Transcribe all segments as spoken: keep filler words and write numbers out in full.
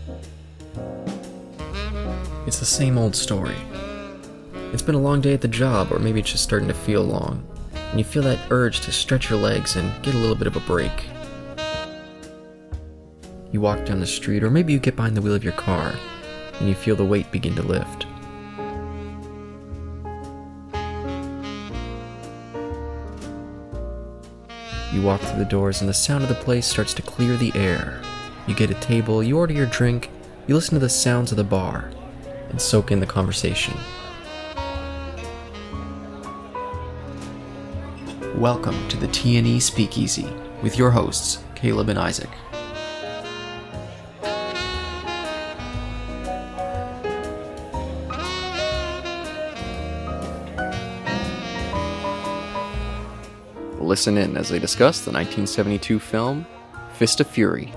It's the same old story. It's been a long day at the job, or maybe it's just starting to feel long, and you feel that urge to stretch your legs and get a little bit of a break. You walk down the street, or maybe you get behind the wheel of your car, and you feel the weight begin to lift. You walk through the doors, and the sound of the place starts to clear the air. You get a table, you order your drink, you listen to the sounds of the bar, and soak in the conversation. Welcome to the T and E Speakeasy with your hosts, Caleb and Isaac. Listen in as they discuss the nineteen seventy-two film, Fist of Fury.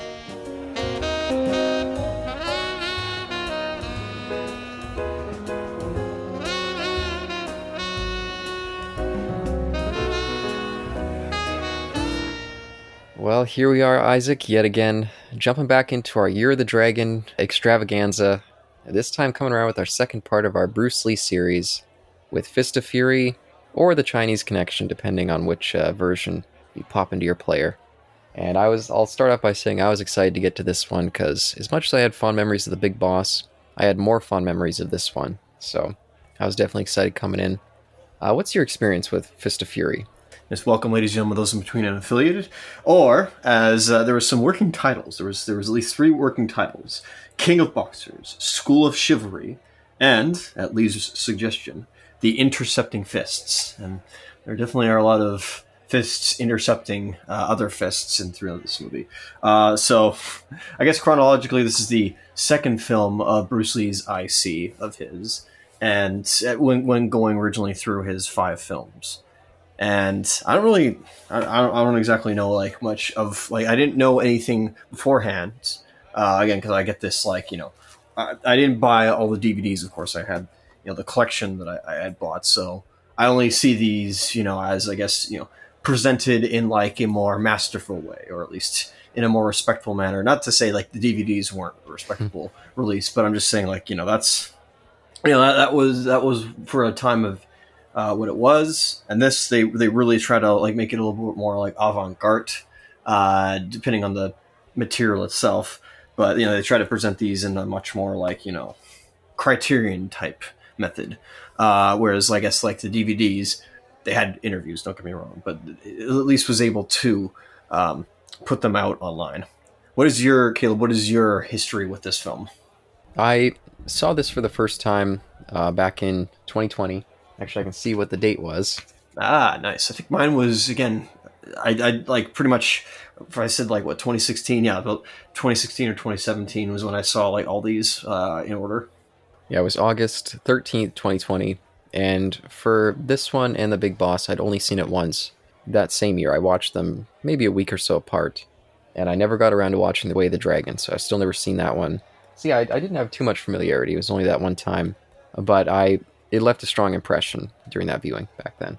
Well, here we are, Isaac, yet again, jumping back into our Year of the Dragon extravaganza, this time coming around with our second part of our Bruce Lee series, with Fist of Fury, or the Chinese Connection, depending on which uh, version you pop into your player. And I was, I'll start off by saying I was excited to get to this one, because as much as I had fond memories of The Big Boss, I had more fond memories of this one, so I was definitely excited coming in. Uh, what's your experience with Fist of Fury? Yes, welcome, ladies and gentlemen, those in between and affiliated. Or, as uh, there were some working titles, there was there was at least three working titles: King of Boxers, School of Chivalry, and, at Lee's suggestion, The Intercepting Fists. And there definitely are a lot of fists intercepting uh, other fists in through this movie. Uh, so, I guess chronologically, this is the second film of Bruce Lee's I C of his, and when when going originally through his five films. And I don't really, I don't, I don't exactly know like much of like I didn't know anything beforehand. Uh, again, because I get this like you know, I, I didn't buy all the D V Ds. Of course, I had you know the collection that I, I had bought. So I only see these you know as I guess you know presented in like a more masterful way, or at least in a more respectful manner. Not to say like the D V Ds weren't a respectable release, but I'm just saying like you know that's you know that, that was that was for a time of. Uh, what it was, and this they they really try to like make it a little bit more like avant-garde, uh, depending on the material itself. But you know they try to present these in a much more like you know Criterion type method. Uh, whereas I guess like the D V Ds, they had interviews. Don't get me wrong, but it at least was able to um, put them out online. What is your Caleb? What is your history with this film? I saw this for the first time uh, back in twenty twenty. Actually, I can see what the date was. Ah, nice. I think mine was, again, I, I like pretty much, if I said like, what, twenty sixteen? Yeah, about twenty sixteen or twenty seventeen was when I saw like all these uh, in order. Yeah, it was August thirteenth, twenty twenty. And for this one and The Big Boss, I'd only seen it once. That same year, I watched them maybe a week or so apart. And I never got around to watching The Way of the Dragon, so I've still never seen that one. See, I, I didn't have too much familiarity. It was only that one time. But I... It left a strong impression during that viewing back then.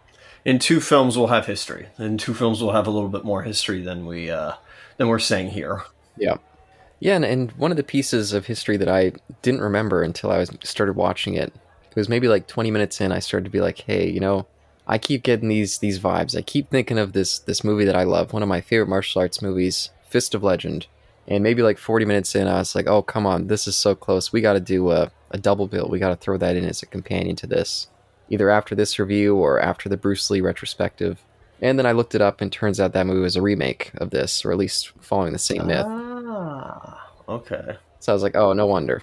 In two films, we'll have history. In two films, we'll have a little bit more history than we uh, than we're saying here. Yeah, yeah, and, and one of the pieces of history that I didn't remember until I was started watching it, it was maybe like twenty minutes in, I started to be like, hey, you know, I keep getting these these vibes. I keep thinking of this this movie that I love, one of my favorite martial arts movies, Fist of Legend. And maybe like forty minutes in, I was like, oh, come on, this is so close. We got to do a, a double bill. We got to throw that in as a companion to this, either after this review or after the Bruce Lee retrospective. And then I looked it up, and turns out that movie was a remake of this, or at least following the same myth. Ah, okay. So I was like, oh, no wonder.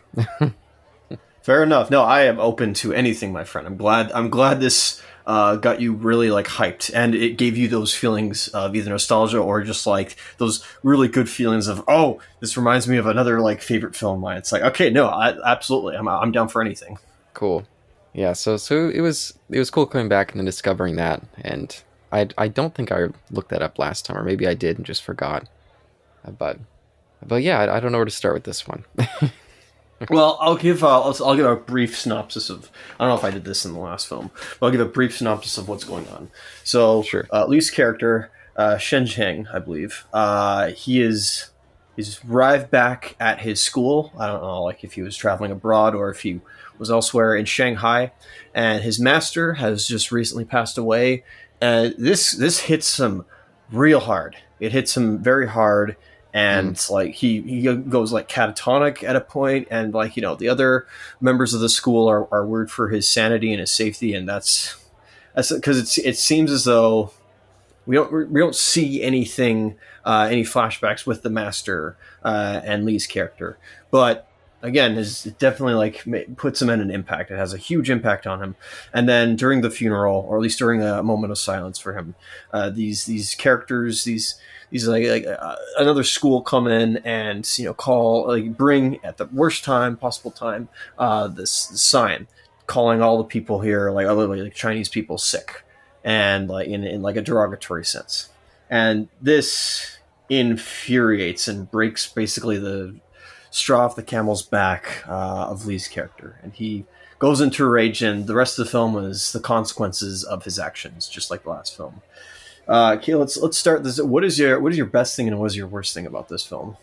Fair enough. No, I am open to anything, my friend. I'm glad. I'm glad this uh, got you really like hyped, and it gave you those feelings of either nostalgia or just like those really good feelings of, oh, this reminds me of another like favorite film of mine. It's like, okay, no, I, absolutely, I'm I'm down for anything. Cool. Yeah. So so it was it was cool coming back and then discovering that, and I I don't think I looked that up last time, or maybe I did and just forgot. But but yeah, I, I don't know where to start with this one. Well, I'll give uh, I'll, I'll give a brief synopsis of. I don't know if I did this in the last film, but I'll give a brief synopsis of what's going on. So, sure. uh, Lee's character, uh, Shen Zheng, I believe, uh, he is he's arrived back at his school. I don't know, like if he was traveling abroad or if he was elsewhere in Shanghai, and his master has just recently passed away. And this this hits him real hard. It hits him very hard, and mm. like he he goes like catatonic at a point, and like you know the other members of the school are, are worried for his sanity and his safety, and that's that's because it's it seems as though we don't we don't see anything uh, any flashbacks with the master uh, and Lee's character, but again, is definitely like puts him in an impact. It has a huge impact on him. And then during the funeral, or at least during a moment of silence for him, uh, these these characters, these these like, like uh, another school come in and you know call like bring at the worst time possible time uh, this, this sign calling all the people here like other like Chinese people sick and like in, in like a derogatory sense. And this infuriates and breaks basically the straw off the camel's back uh, of Lee's character, and he goes into a rage, and the rest of the film is the consequences of his actions, just like the last film. Uh, okay, let's let's start this. What is your what is your best thing and what is your worst thing about this film?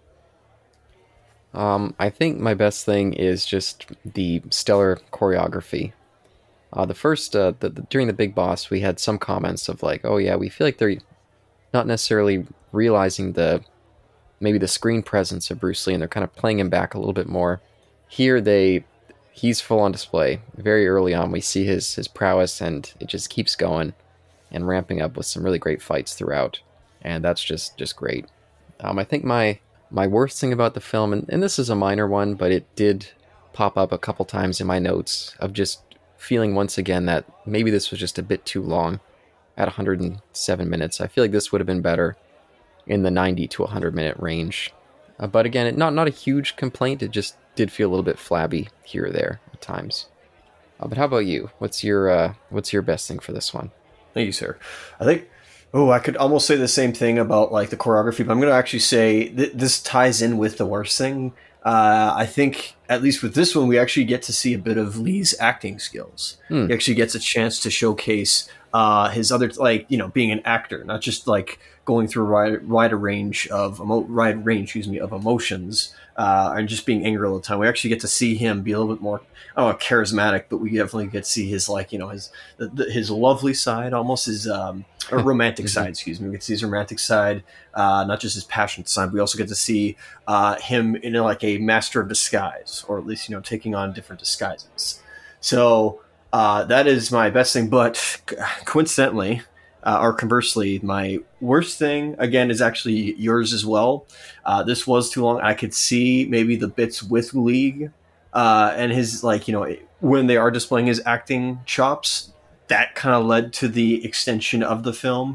Um, I think my best thing is just the stellar choreography. Uh, the first uh, the, the, during the Big Boss, we had some comments of like, oh yeah, we feel like they're not necessarily realizing the maybe the screen presence of Bruce Lee, and they're kind of playing him back a little bit more. Here, they he's full on display. Very early on, we see his his prowess, and it just keeps going and ramping up with some really great fights throughout, and that's just just great. Um, I think my my worst thing about the film, and, and this is a minor one, but it did pop up a couple times in my notes of just feeling once again that maybe this was just a bit too long at one hundred seven minutes. I feel like this would have been better in the ninety to one hundred minute range. Uh, but again, it, not not a huge complaint. It just did feel a little bit flabby here or there at times. Uh, but how about you? What's your uh, what's your best thing for this one? Thank you, sir. I think, oh, I could almost say the same thing about like the choreography, but I'm going to actually say th- this ties in with the worst thing. Uh, I think, at least with this one, we actually get to see a bit of Lee's acting skills. Hmm. He actually gets a chance to showcase uh, his other, like, you know, being an actor, not just like going through a wide, wider range of emo- wide range, excuse me, of emotions uh, and just being angry all the time. We actually get to see him be a little bit more, I don't know, charismatic, but we definitely get to see his like, you know, his the, the, his lovely side, almost his um, or romantic side. Excuse me. We get to see his romantic side, uh, not just his passionate side. We also get to see uh, him in like a master of disguise, or at least you know taking on different disguises. So uh, that is my best thing. But coincidentally, uh, or conversely, my worst thing again is actually yours as well. Uh, this was too long. I could see maybe the bits with Lee. Uh, and his, like, you know, when they are displaying his acting chops, that kind of led to the extension of the film.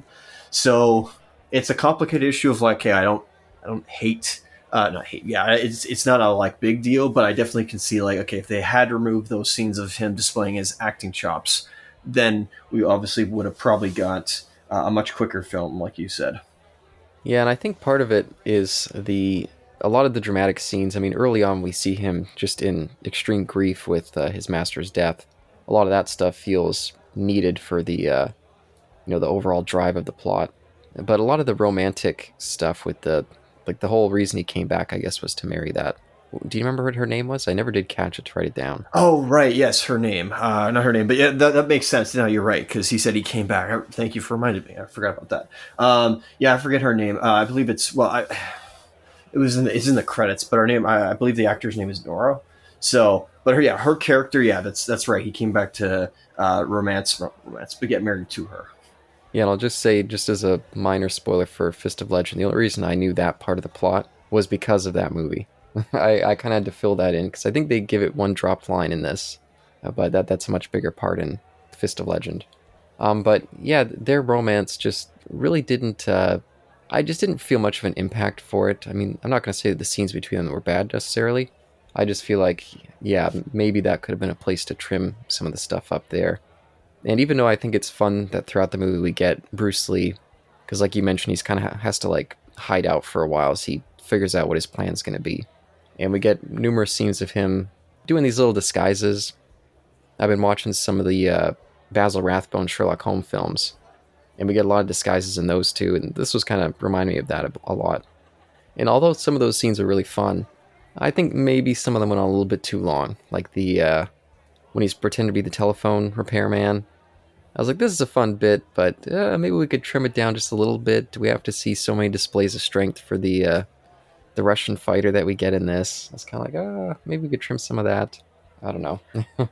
So it's a complicated issue of like, hey, I don't, I don't hate, uh, not hate, yeah, it's it's not a like big deal, but I definitely can see like, okay, if they had removed those scenes of him displaying his acting chops, then we obviously would have probably got uh, a much quicker film, like you said. Yeah, and I think part of it is the. A lot of the dramatic scenes, I mean, early on we see him just in extreme grief with uh, his master's death. A lot of that stuff feels needed for the, uh, you know, the overall drive of the plot. But a lot of the romantic stuff with the, like the whole reason he came back, I guess, was to marry that. Do you remember what her name was? I never did catch it to write it down. Oh, right. Yes, her name. Uh, not her name, but yeah, that, that makes sense. Now you're right, because he said he came back. Thank you for reminding me. I forgot about that. Um, yeah, I forget her name. Uh, I believe it's, well, I... It was in the, it's in the credits, but her name, I, I believe the actor's name is Nora. So, but her, yeah, her character, yeah, that's that's right. He came back to uh, romance, romance, but get married to her. Yeah, and I'll just say, just as a minor spoiler for Fist of Legend, the only reason I knew that part of the plot was because of that movie. I, I kind of had to fill that in, because I think they give it one drop line in this, uh, but that that's a much bigger part in Fist of Legend. Um, but yeah, their romance just really didn't... Uh, I just didn't feel much of an impact for it. I mean, I'm not going to say that the scenes between them were bad necessarily. I just feel like, yeah, maybe that could have been a place to trim some of the stuff up there. And even though I think it's fun that throughout the movie we get Bruce Lee, because like you mentioned, he's kind of ha- has to like hide out for a while as he figures out what his plan's going to be. And we get numerous scenes of him doing these little disguises. I've been watching some of the uh, Basil Rathbone Sherlock Holmes films, and we get a lot of disguises in those too, and this was kind of remind me of that a, a lot. And although some of those scenes are really fun, I think maybe some of them went on a little bit too long. Like the uh, when he's pretending to be the telephone repairman. I was like, this is a fun bit, but uh, maybe we could trim it down just a little bit. Do we have to see so many displays of strength for the uh, the Russian fighter that we get in this? I was kind of like, ah, uh, maybe we could trim some of that. I don't know.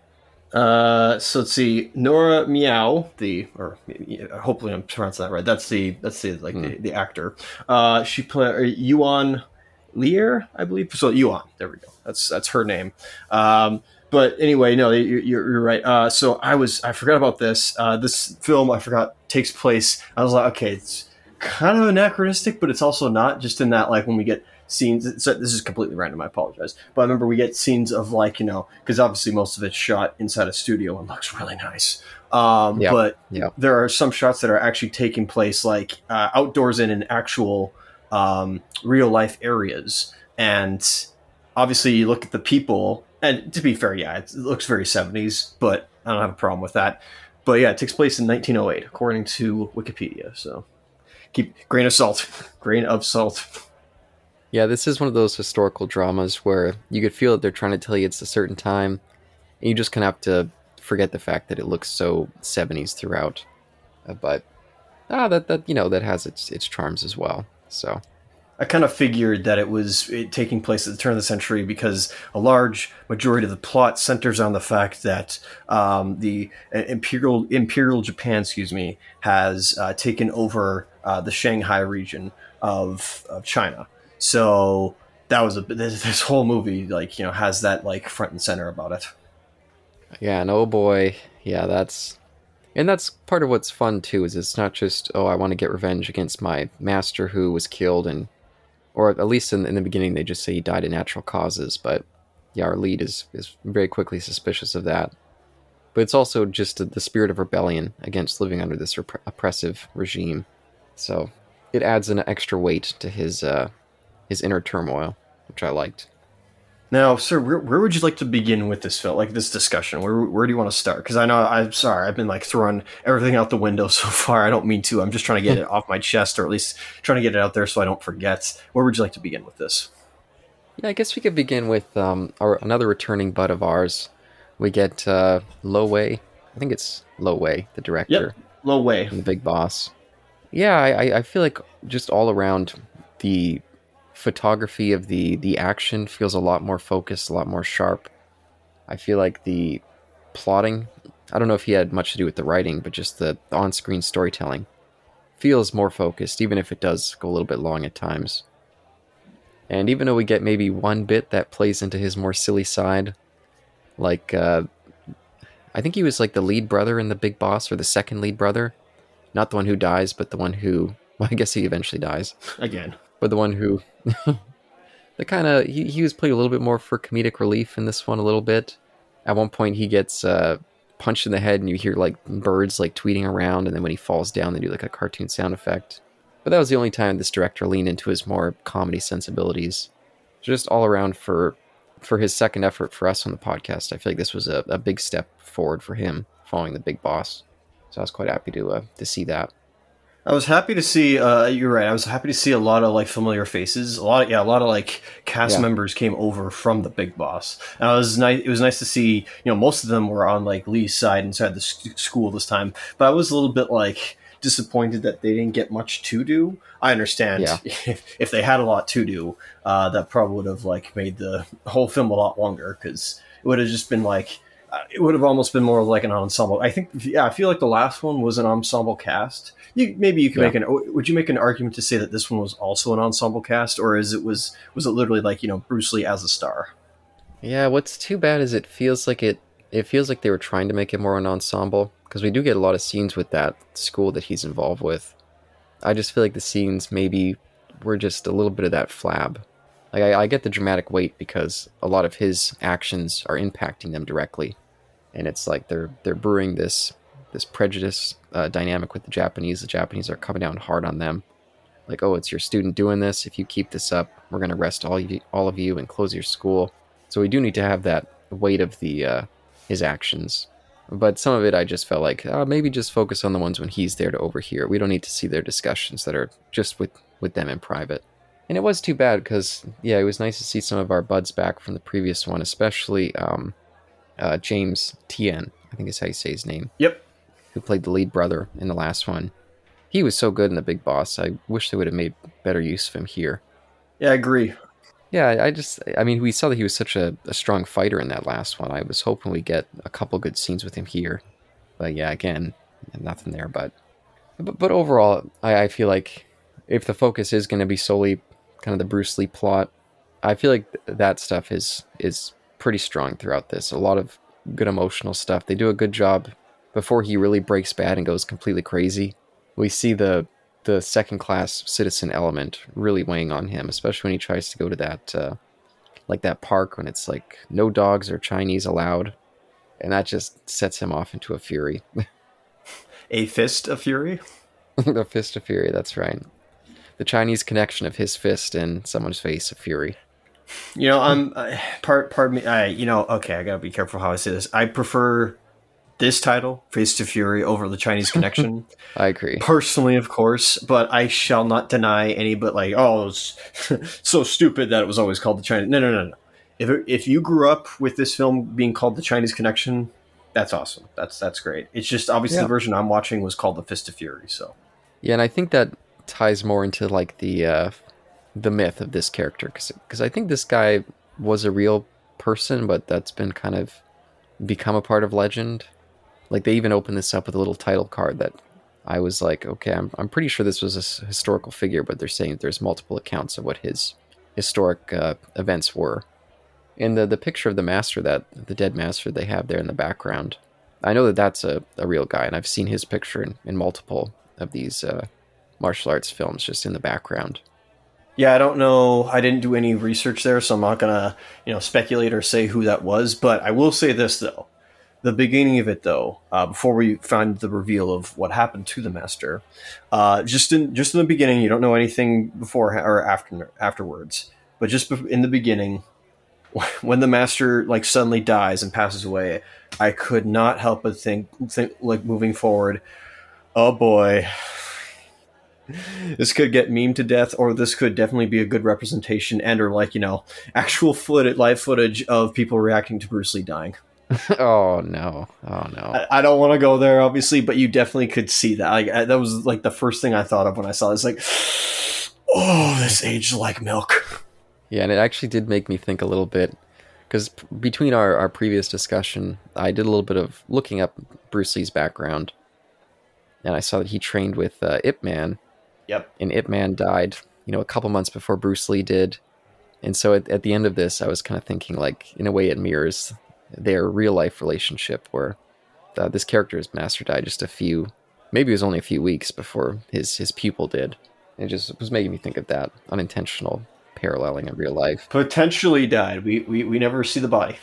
uh, so let's see, Nora Meow, the or hopefully I'm pronouncing that right. That's the that's the like mm. the, the actor. Uh, she played Yuan Lear, I believe. So Yuan, there we go. That's that's her name. Um, But anyway, no, you're, you're right. Uh, so I was, I forgot about this. Uh, this film, I forgot, takes place. I was like, okay, it's kind of anachronistic, but it's also not. Just in that, like, when we get scenes, so this is completely random. I apologize, but I remember we get scenes of like, you know, because obviously most of it's shot inside a studio and looks really nice. Um, yep. But yep. there are some shots that are actually taking place like uh, outdoors in an actual um, real life areas, and obviously you look at the people. And to be fair, yeah, it looks very seventies, but I don't have a problem with that. But yeah, it takes place in nineteen oh eight, according to Wikipedia. So keep grain of salt, grain of salt. Yeah, this is one of those historical dramas where you could feel that they're trying to tell you it's a certain time, and you just kind of have to forget the fact that it looks so seventies throughout. Uh, but ah, that that you know that has its its charms as well. So. I kind of figured that it was it, taking place at the turn of the century because a large majority of the plot centers on the fact that um, the imperial imperial Japan, excuse me, has uh, taken over uh, the Shanghai region of, of China. So that was a this, this whole movie, like, you know, has that like front and center about it. Yeah, and oh boy, yeah, that's and that's part of what's fun too. Is it's not just oh I want to get revenge against my master who was killed and. Or at least in, in the beginning, they just say he died of natural causes. But yeah, our lead is, is very quickly suspicious of that. But it's also just the spirit of rebellion against living under this rep- oppressive regime. So it adds an extra weight to his uh, his inner turmoil, which I liked. Now, sir, where, where would you like to begin with this film, like this discussion? Where where do you want to start? Because I know, I'm sorry, I've been like throwing everything out the window so far. I don't mean to. I'm just trying to get it off my chest, or at least trying to get it out there so I don't forget. Where would you like to begin with this? Yeah, I guess we could begin with um, our another returning bud of ours. We get uh, Lo Wei. I think it's Lo Wei, the director. Yep, Lo Wei. The big boss. Yeah, I, I feel like just all around the photography of the the action feels a lot more focused, a lot more sharp. I feel like the plotting, I don't know if he had much to do with the writing, but just the, the on-screen storytelling feels more focused, even if it does go a little bit long at times. And even though we get maybe one bit that plays into his more silly side, like uh, I think he was like the lead brother in The Big Boss, or the second lead brother, not the one who dies, but the one who, well, I guess he eventually dies again. But the one who, the kind of, he, he was playing a little bit more for comedic relief in this one a little bit. At one point he gets uh, punched in the head and you hear like birds like tweeting around, and then when he falls down they do like a cartoon sound effect. But that was the only time this director leaned into his more comedy sensibilities. Just all around for for his second effort for us on the podcast, I feel like this was a, a big step forward for him following The Big Boss. So I was quite happy to uh, to see that. I was happy to see. Uh, you're right. I was happy to see a lot of like familiar faces. A lot, of, yeah, a lot of like cast yeah. members came over from The Big Boss, and I was nice. It was nice to see. You know, most of them were on like Lee's side inside the school this time, but I was a little bit like disappointed that they didn't get much to do. I understand yeah. if, if they had a lot to do, uh, that probably would have like made the whole film a lot longer, because it would have just been like. It would have almost been more like an ensemble. I think, yeah, I feel like the last one was an ensemble cast. You, maybe you could yeah. make an. Would you make an argument to say that this one was also an ensemble cast, or is it was was it literally like, you know, Bruce Lee as a star? Yeah, what's too bad is it feels like it. It feels like they were trying to make it more an ensemble, because we do get a lot of scenes with that school that he's involved with. I just feel like the scenes maybe were just a little bit of that flab. Like I, I get the dramatic weight because a lot of his actions are impacting them directly. And it's like they're they're brewing this this prejudice uh, dynamic with the Japanese. The Japanese are coming down hard on them. Like, oh, it's your student doing this. If you keep this up, we're going to arrest all you, all of you and close your school. So we do need to have that weight of the uh, his actions. But some of it I just felt like, oh, maybe just focus on the ones when he's there to overhear. We don't need to see their discussions that are just with, with them in private. And it was too bad because, yeah, it was nice to see some of our buds back from the previous one, especially um, uh, James Tien, I think is how you say his name, Yep. who played the lead brother in the last one. He was so good in The Big Boss. I wish they would have made better use of him here. Yeah, I agree. Yeah, I just, I mean, we saw that he was such a, a strong fighter in that last one. I was hoping we get a couple good scenes with him here. But yeah, again, nothing there. But but, but overall, I, I feel like if the focus is going to be solely kind of the Bruce Lee plot, I feel like th- that stuff is is pretty strong throughout this. A lot of good emotional stuff. They do a good job before he really breaks bad and goes completely crazy. We see the the second class citizen element really weighing on him, especially when he tries to go to that uh, like that park when it's like no dogs or Chinese allowed, and that just sets him off into a fury. A fist of fury. The fist of fury. That's right. The Chinese connection of his fist in someone's face of fury. You know, I'm uh, part. Pardon me. I you know. Okay, I gotta be careful how I say this. I prefer this title, Face to Fury, over the Chinese Connection. I agree. Personally, of course, but I shall not deny any. But like, oh, it was so stupid that it was always called the Chinese. No, no, no, no. If it, if you grew up with this film being called the Chinese Connection, that's awesome. That's that's great. It's just obviously Yeah. the version I'm watching was called the Fist of Fury. So Yeah, and I think that ties more into like the uh, the myth of this character, because I think this guy was a real person, but that's been kind of become a part of legend. Like they even opened this up with a little title card that I was like, okay, I'm I'm pretty sure this was a s- historical figure, but they're saying there's multiple accounts of what his historic uh, events were. And the the picture of the master, that the dead master they have there in the background, I know that that's a, a real guy, and I've seen his picture in, in multiple of these uh, martial arts films, just in the background. yeah, I don't know. I didn't do any research there, so I'm not gonna you know speculate or say who that was. But I will say this though. The beginning of it, though, uh, before we find the reveal of what happened to the master, uh, just in just in the beginning, you don't know anything before or after afterwards, but just bef- in the beginning, when the master like suddenly dies and passes away, I could not help but think, think like moving forward, oh boy, this could get memed to death, or this could definitely be a good representation and or like you know actual footage, live footage of people reacting to Bruce Lee dying. Oh no! Oh no! I, I don't want to go there, obviously, but you definitely could see that. Like I, that was like the first thing I thought of when I saw it. It's like, oh, this aged like milk. Yeah, and it actually did make me think a little bit, because p- between our, our previous discussion, I did a little bit of looking up Bruce Lee's background, and I saw that he trained with uh, Ip Man, Yep. and Ip Man died, you know, a couple months before Bruce Lee did. And so at, at the end of this, I was kind of thinking, like, in a way, it mirrors their real life relationship, where uh, this character's master died just a few, maybe it was only a few weeks before his his pupil did. It just was making me think of that unintentional paralleling in real life. Potentially died. We we, we never see the body.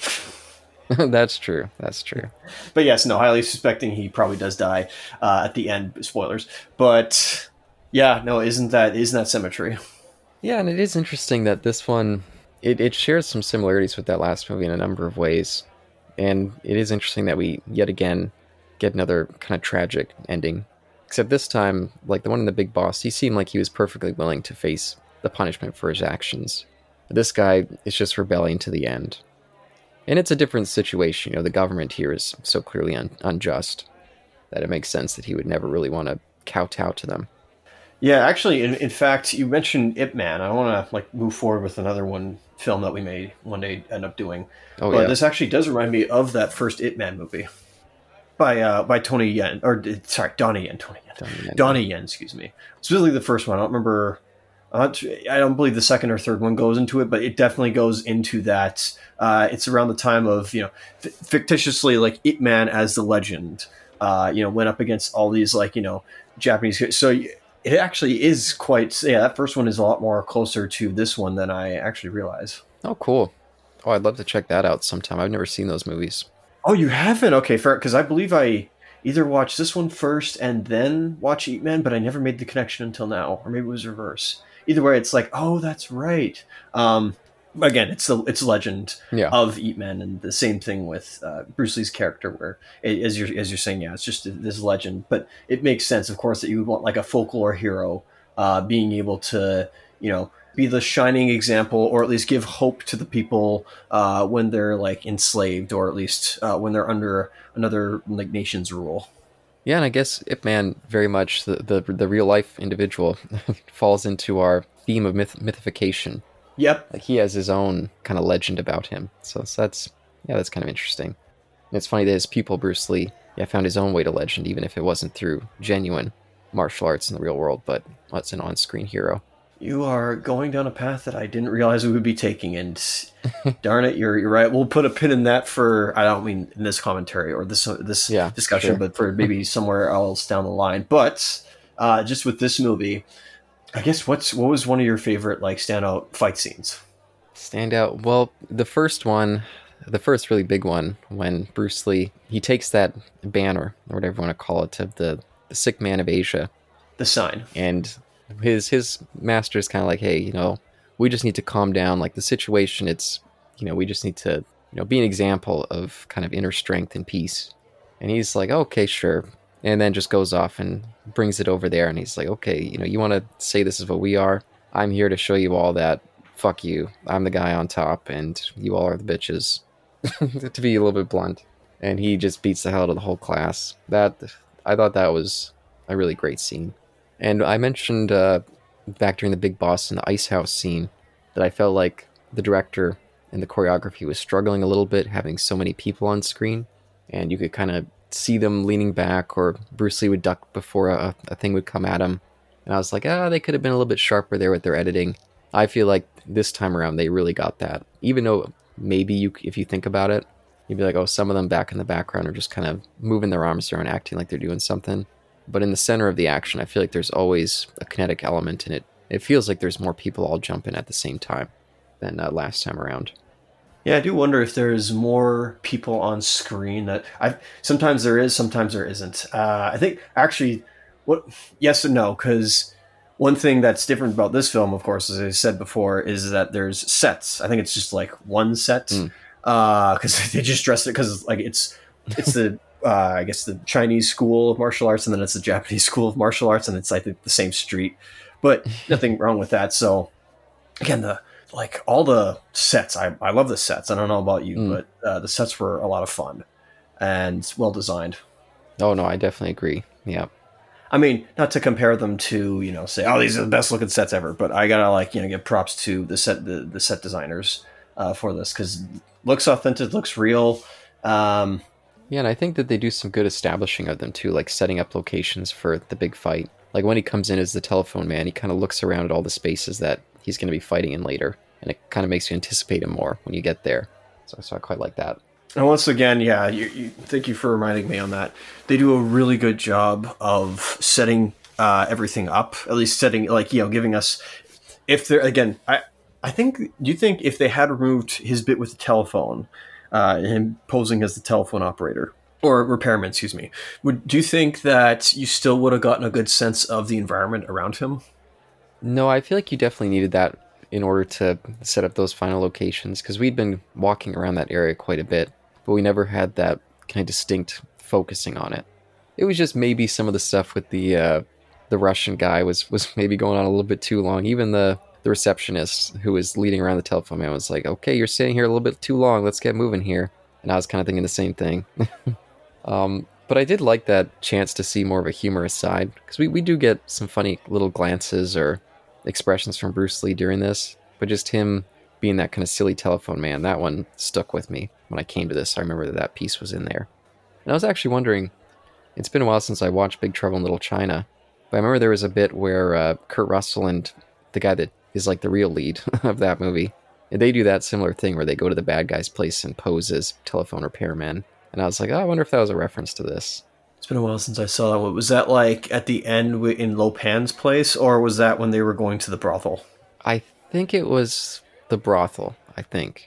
That's true. That's true. But yes, no, highly suspecting he probably does die uh, at the end. Spoilers. But yeah, no, isn't that isn't that symmetry? Yeah, and it is interesting that this one, it, it shares some similarities with that last movie in a number of ways. And it is interesting that we, yet again, get another kind of tragic ending. Except this time, like the one in The Big Boss, he seemed like he was perfectly willing to face the punishment for his actions. This guy is just rebelling to the end. And it's a different situation. You know, the government here is so clearly un- unjust that it makes sense that he would never really want to kowtow to them. Yeah, actually, in, in fact, you mentioned Ip Man. I want to like move forward with another one film that we may one day end up doing. Oh, but yeah. this actually does remind me of that first Ip Man movie by uh, by Tony Yen, or uh, sorry, Donnie Yen, Tony Yen, Donnie Yen. Donnie Yen, excuse me. Specifically the first one. I don't remember. I'm not, I don't believe the second or third one goes into it, but it definitely goes into that. Uh, it's around the time of you know f- fictitiously like Ip Man as the legend. Uh, you know, went up against all these like you know Japanese. So. It actually is quite. Yeah, that first one is a lot more closer to this one than I actually realize. Oh, cool. Oh, I'd love to check that out sometime. I've never seen those movies. Oh, you haven't? Okay, fair. Because I believe I either watched this one first and then watch Ip Man, but I never made the connection until now, or maybe it was reverse. Either way, it's like, oh, that's right. Um, again, it's the it's legend Yeah. of Ip Man, and the same thing with uh, Bruce Lee's character, where it, as you're as you're saying, yeah, it's just this legend. But it makes sense, of course, that you would want like a folklore hero uh, being able to, you know, be the shining example, or at least give hope to the people uh, when they're like enslaved, or at least uh, when they're under another like nation's rule. Yeah, and I guess Ip Man very much the the, the real life individual falls into our theme of myth- mythification. Yep. Like he has his own kind of legend about him. So, so that's yeah, that's kind of interesting. And it's funny that his pupil Bruce Lee, yeah, found his own way to legend, even if it wasn't through genuine martial arts in the real world, but what's an on-screen hero. You are going down a path that I didn't realize we would be taking, and darn it, you're you're right. We'll put a pin in that for, I don't mean in this commentary or this this yeah, discussion, sure. but for maybe somewhere else down the line. But uh, just with this movie, I guess what's what was one of your favorite like standout fight scenes? Standout. Well, the first one, the first really big one, when Bruce Lee he takes that banner or whatever you want to call it of the, the sick man of Asia, the sign, and his his master is kind of like, hey, you know, we just need to calm down. Like the situation, it's, you know, we just need to, you know, be an example of kind of inner strength and peace. And he's like, okay, sure. And then just goes off and brings it over there. And he's like, okay, you know, you want to say this is what we are? I'm here to show you all that. Fuck you. I'm the guy on top, and you all are the bitches. To be a little bit blunt. And he just beats the hell out of the whole class. That I thought that was a really great scene. And I mentioned uh, back during the Big Boss and the Ice House scene that I felt like the director and the choreography was struggling a little bit, having so many people on screen. And you could kind of see them leaning back, or Bruce Lee would duck before a, a thing would come at him. And I was like, ah, they could have been a little bit sharper there with their editing. I feel like this time around they really got that. Even though maybe you, if you think about it, you'd be like, oh, some of them back in the background are just kind of moving their arms around, acting like they're doing something. But in the center of the action, I feel like there's always a kinetic element in it. It feels like there's more people all jumping at the same time than uh, last time around. Yeah, I do wonder if there's more people on screen. That I sometimes there is, sometimes there isn't. Uh, I think actually, what yes and no, because one thing that's different about this film, of course, as I said before, is that there's sets. I think it's just like one set because mm. uh, they just dressed it because like it's it's the. Uh, I guess the Chinese school of martial arts, and then it's the Japanese school of martial arts, and it's I think the same street, but nothing wrong with that. So again, the like all the sets, I, I love the sets. I don't know about you, mm. but uh, the sets were a lot of fun and well designed. Oh no, I definitely agree. Yeah, I mean, not to compare them to, you know, say, oh, these are the best looking sets ever, but I gotta like you know give props to the set the, the set designers uh, for this because looks authentic, looks real. Um, Yeah, and I think that they do some good establishing of them too, like setting up locations for the big fight. Like when he comes in as the telephone man, he kind of looks around at all the spaces that he's going to be fighting in later, and it kind of makes you anticipate him more when you get there. So, so I quite like that. And once again, yeah, you, you, thank you for reminding me on that. They do a really good job of setting uh, everything up, at least setting, like, you know, giving us, if they're, again, I, I think, do you think if they had removed his bit with the telephone, Uh, him posing as the telephone operator or repairman, excuse me. Would do you think that you still would have gotten a good sense of the environment around him? No, I feel like you definitely needed that in order to set up those final locations because we'd been walking around that area quite a bit, but we never had that kind of distinct focusing on it. It was just maybe some of the stuff with the uh, the Russian guy was was maybe going on a little bit too long. Even the The receptionist who was leading around the telephone man was like, okay, you're sitting here a little bit too long. Let's get moving here. And I was kind of thinking the same thing. um, but I did like that chance to see more of a humorous side. Because we, we do get some funny little glances or expressions from Bruce Lee during this. But just him being that kind of silly telephone man, that one stuck with me when I came to this. I remember that that piece was in there. And I was actually wondering, it's been a while since I watched Big Trouble in Little China. But I remember there was a bit where uh, Kurt Russell and the guy that is like the real lead of that movie. And they do that similar thing where they go to the bad guy's place and pose as telephone repairman. And I was like, oh, I wonder if that was a reference to this. It's been a while since I saw that. What was that like at the end in Lo Pan's place, or was that when they were going to the brothel? I think it was the brothel, I think.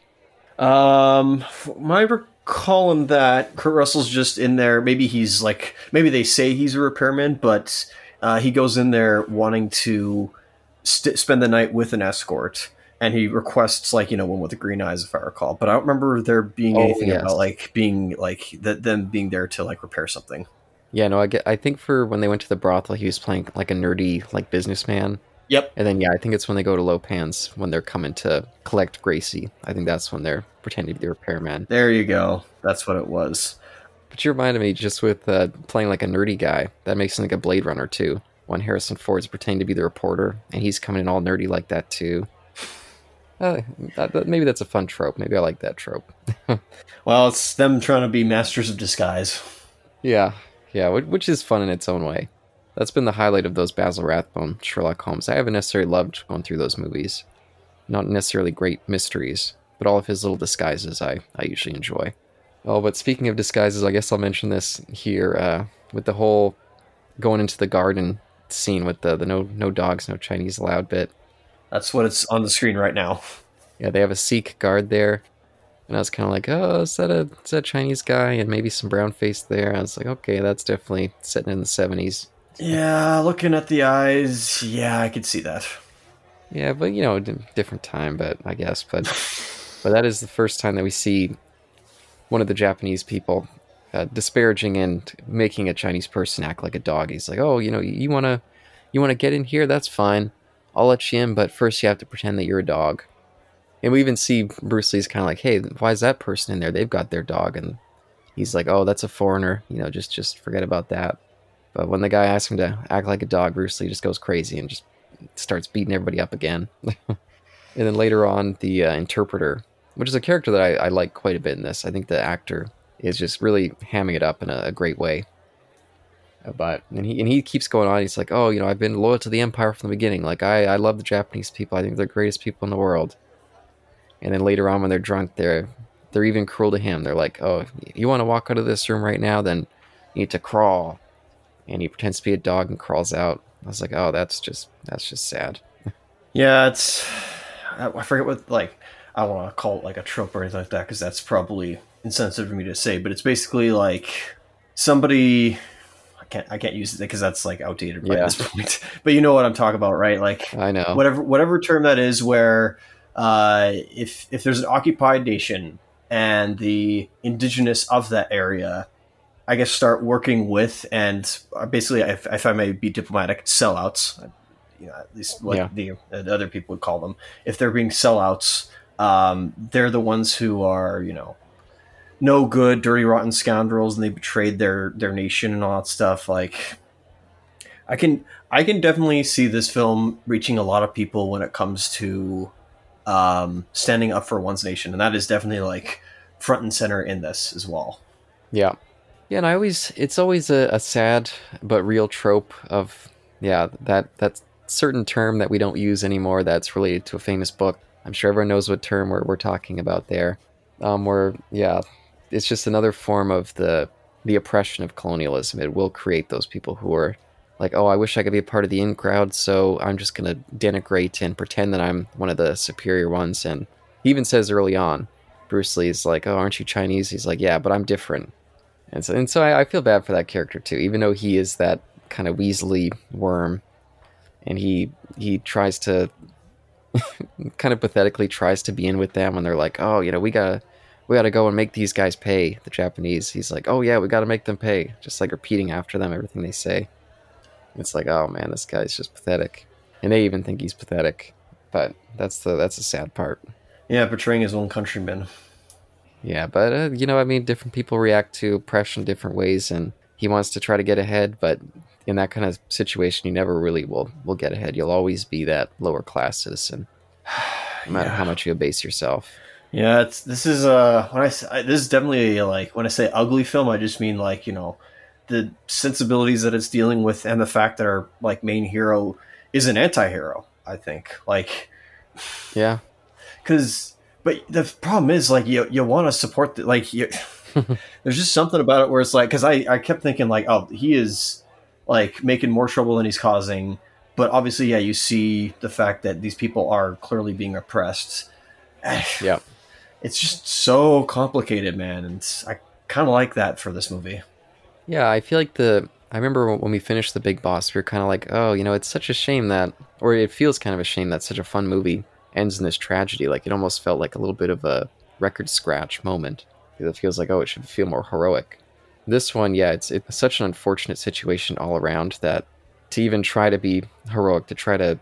Um, my recalling that Kurt Russell's just in there. Maybe he's like, maybe they say he's a repairman, but uh, he goes in there wanting to st- spend the night with an escort, and he requests like you know one with the green eyes, if I recall. But I don't remember there being oh, anything yes. about like being like that them being there to like repair something. Yeah, no, I get. I think for when they went to the brothel, he was playing like a nerdy like businessman, Yep. And then, yeah, I think it's when they go to Lopan's when they're coming to collect Gracie. I think that's when they're pretending to be the repairman. There you go. That's what it was. But you reminded me just with uh, playing like a nerdy guy. That makes him like a Blade Runner, too. When Harrison Ford's pretending to be the reporter, and he's coming in all nerdy like that, too. Uh, that, that, maybe that's a fun trope. Maybe I like that trope. Well, it's them trying to be masters of disguise. Yeah, yeah, which is fun in its own way. That's been the highlight of those Basil Rathbone Sherlock Holmes. I haven't necessarily loved going through those movies. Not necessarily great mysteries, but all of his little disguises I, I usually enjoy. Oh, but speaking of disguises, I guess I'll mention this here, uh, with the whole going into the garden scene with the, the no no dogs, no Chinese allowed bit. That's what it's on the screen right now. Yeah, they have a Sikh guard there. And I was kind of like, oh, is that, a, is that a Chinese guy? And maybe some brown face there. I was like, okay, that's definitely setting in the seventies. Yeah, looking at the eyes, yeah, I could see that. Yeah, but, you know, different time, but I guess. But but that is the first time that we see one of the Japanese people uh, disparaging and making a Chinese person act like a dog. He's like, oh, you know, you want to you want to get in here? That's fine. I'll let you in, but first you have to pretend that you're a dog. And we even see Bruce Lee's kind of like, hey, why is that person in there? They've got their dog. And he's like, oh, that's a foreigner. You know, just just forget about that. But when the guy asks him to act like a dog, Bruce Lee just goes crazy and just starts beating everybody up again. And then later on, the uh, interpreter, which is a character that I, I like quite a bit in this. I think the actor is just really hamming it up in a, a great way. But and he and he keeps going on. He's like, oh, you know, I've been loyal to the Empire from the beginning. Like, I, I love the Japanese people. I think they're the greatest people in the world. And then later on, when they're drunk, they're they're even cruel to him. They're like, oh, you want to walk out of this room right now? Then you need to crawl. And he pretends to be a dog and crawls out. I was like, oh, that's just that's just sad. Yeah, it's I forget what like I don't want to call it like a trope or anything like that because that's probably insensitive for me to say. But it's basically like somebody. I can't I can't use it because that's like outdated by Yeah. this point. But you know what I'm talking about, right? Like I know. whatever whatever term that is, where uh, if if there's an occupied nation and the indigenous of that area, I guess, start working with and basically, if, if I may be diplomatic, sellouts, you know, at least what Yeah. the, the other people would call them. If they're being sellouts, um, they're the ones who are, you know, no good, dirty, rotten scoundrels, and they betrayed their their nation and all that stuff. Like, I can I can definitely see this film reaching a lot of people when it comes to um, standing up for one's nation, and that is definitely like front and center in this as well. Yeah. Yeah, and I always, it's always a, a sad but real trope of, yeah, that, that certain term that we don't use anymore that's related to a famous book. I'm sure everyone knows what term we're, we're talking about there. Um, where, yeah, it's just another form of the the oppression of colonialism. It will create those people who are like, oh, I wish I could be a part of the in crowd, so I'm just going to denigrate and pretend that I'm one of the superior ones. And he even says early on, Bruce Lee's like, oh, aren't you Chinese? He's like, yeah, but I'm different. And so, and so I, I feel bad for that character too, even though he is that kind of weaselly worm, and he he tries to kind of pathetically tries to be in with them, and they're like, oh, you know, we gotta we gotta go and make these guys pay, the Japanese. He's like, oh yeah, we gotta make them pay, just like repeating after them everything they say. It's like, oh man, this guy's just pathetic, and they even think he's pathetic. But that's the that's the sad part. Yeah, portraying his own countrymen. Yeah, but, uh, you know, I mean, different people react to oppression in different ways, and he wants to try to get ahead, but in that kind of situation, you never really will, will get ahead. You'll always be that lower class citizen, no matter Yeah. how much you abase yourself. Yeah, it's this is uh when I say, this is definitely a, like when I say ugly film, I just mean like, you know, the sensibilities that it's dealing with and the fact that our like main hero is an anti-hero, I think. Like, Yeah. because but the problem is like you you want to support the, like you, there's just something about it where it's like because I I kept thinking like, oh, he is like making more trouble than he's causing, but obviously, yeah, you see the fact that these people are clearly being oppressed. Yeah. It's just so complicated, man, and it's- I kind of like that for this movie. Yeah, I feel like the... I remember when we finished The Big Boss, we were kind of like, oh, you know, it's such a shame that... Or it feels kind of a shame that such a fun movie ends in this tragedy. Like, it almost felt like a little bit of a record scratch moment. It feels like, oh, it should feel more heroic. This one, yeah, it's it's such an unfortunate situation all around that to even try to be heroic, to try to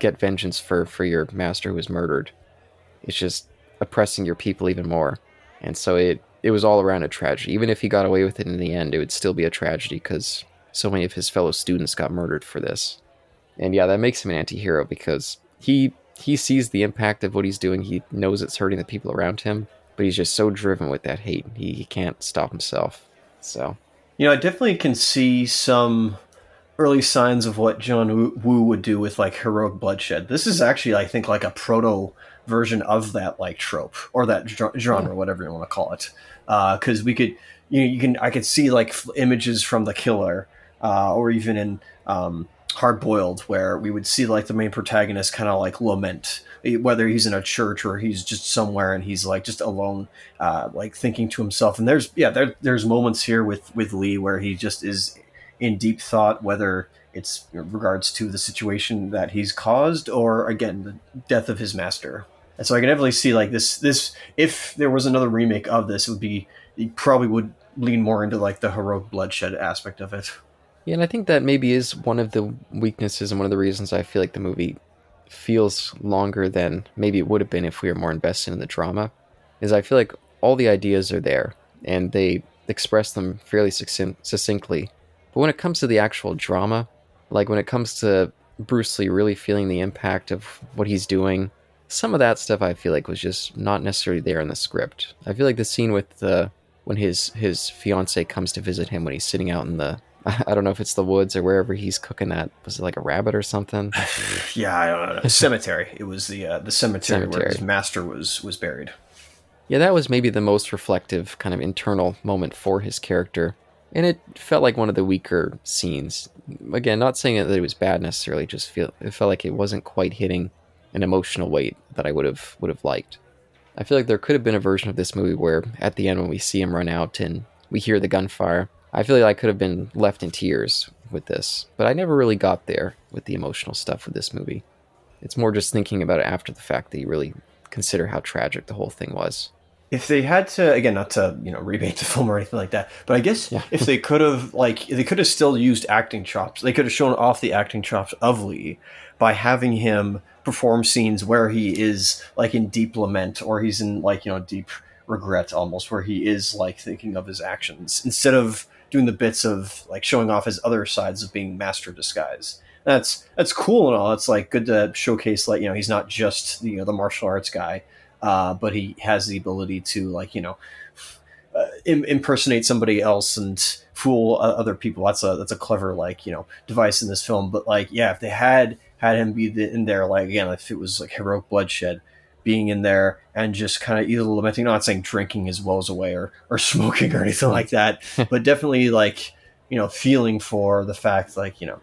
get vengeance for for your master who was murdered. It's just oppressing your people even more. And so it it was all around a tragedy. Even if he got away with it in the end, it would still be a tragedy because so many of his fellow students got murdered for this. And yeah, that makes him an anti-hero because he he sees the impact of what he's doing. He knows it's hurting the people around him, but he's just so driven with that hate. He, he can't stop himself. So, you know, I definitely can see some early signs of what John Woo would do with like heroic bloodshed. This is actually, I think, like a proto version of that like trope or that genre, whatever you want to call it. Because uh, we could, you know, you can, I could see like images from The Killer, uh, or even in um, Hard Boiled, where we would see like the main protagonist kind of like lament, whether he's in a church or he's just somewhere and he's like just alone, uh, like thinking to himself. And there's yeah, there, there's moments here with with Lee where he just is in deep thought, whether it's in regards to the situation that he's caused or again the death of his master. And so I can definitely see like this this if there was another remake of this, it would be it probably would lean more into like the heroic bloodshed aspect of it. Yeah, and I think that maybe is one of the weaknesses and one of the reasons I feel like the movie feels longer than maybe it would have been if we were more invested in the drama, is I feel like all the ideas are there, and they express them fairly succinct, succinctly. But when it comes to the actual drama, like when it comes to Bruce Lee really feeling the impact of what he's doing, some of that stuff I feel like was just not necessarily there in the script. I feel like the scene with the, when his, his fiancée comes to visit him when he's sitting out in the, I don't know if it's the woods or wherever he's cooking that. Was it like a rabbit or something? Yeah, I don't know. Cemetery. It was the uh, the cemetery, cemetery where his master was was buried. Yeah, that was maybe the most reflective kind of internal moment for his character. And it felt like one of the weaker scenes. Again, not saying that it was bad necessarily, just feel it felt like it wasn't quite hitting an emotional weight that I would have would have liked. I feel like there could have been a version of this movie where at the end when we see him run out and we hear the gunfire, I feel like I could have been left in tears with this, but I never really got there with the emotional stuff with this movie. It's more just thinking about it after the fact that you really consider how tragic the whole thing was. If they had to, again, not to, you know, rebate the film or anything like that, but I guess yeah. if they could have, like, they could have still used acting chops. They could have shown off the acting chops of Lee by having him perform scenes where he is, like, in deep lament or he's in, like, you know, deep regret almost, where he is, like, thinking of his actions instead of doing the bits of like showing off his other sides of being master of disguise. That's that's cool and all. It's like good to showcase like, you know, he's not just you know the martial arts guy, uh, but he has the ability to like you know uh, im- impersonate somebody else and fool uh, other people. That's a that's a clever like you know device in this film. But like yeah, if they had had him be the, in there like again if it was like heroic bloodshed, being in there and just kind of either lamenting, not saying drinking his woes away or, or smoking or anything like that, but definitely like, you know, feeling for the fact, like, you know,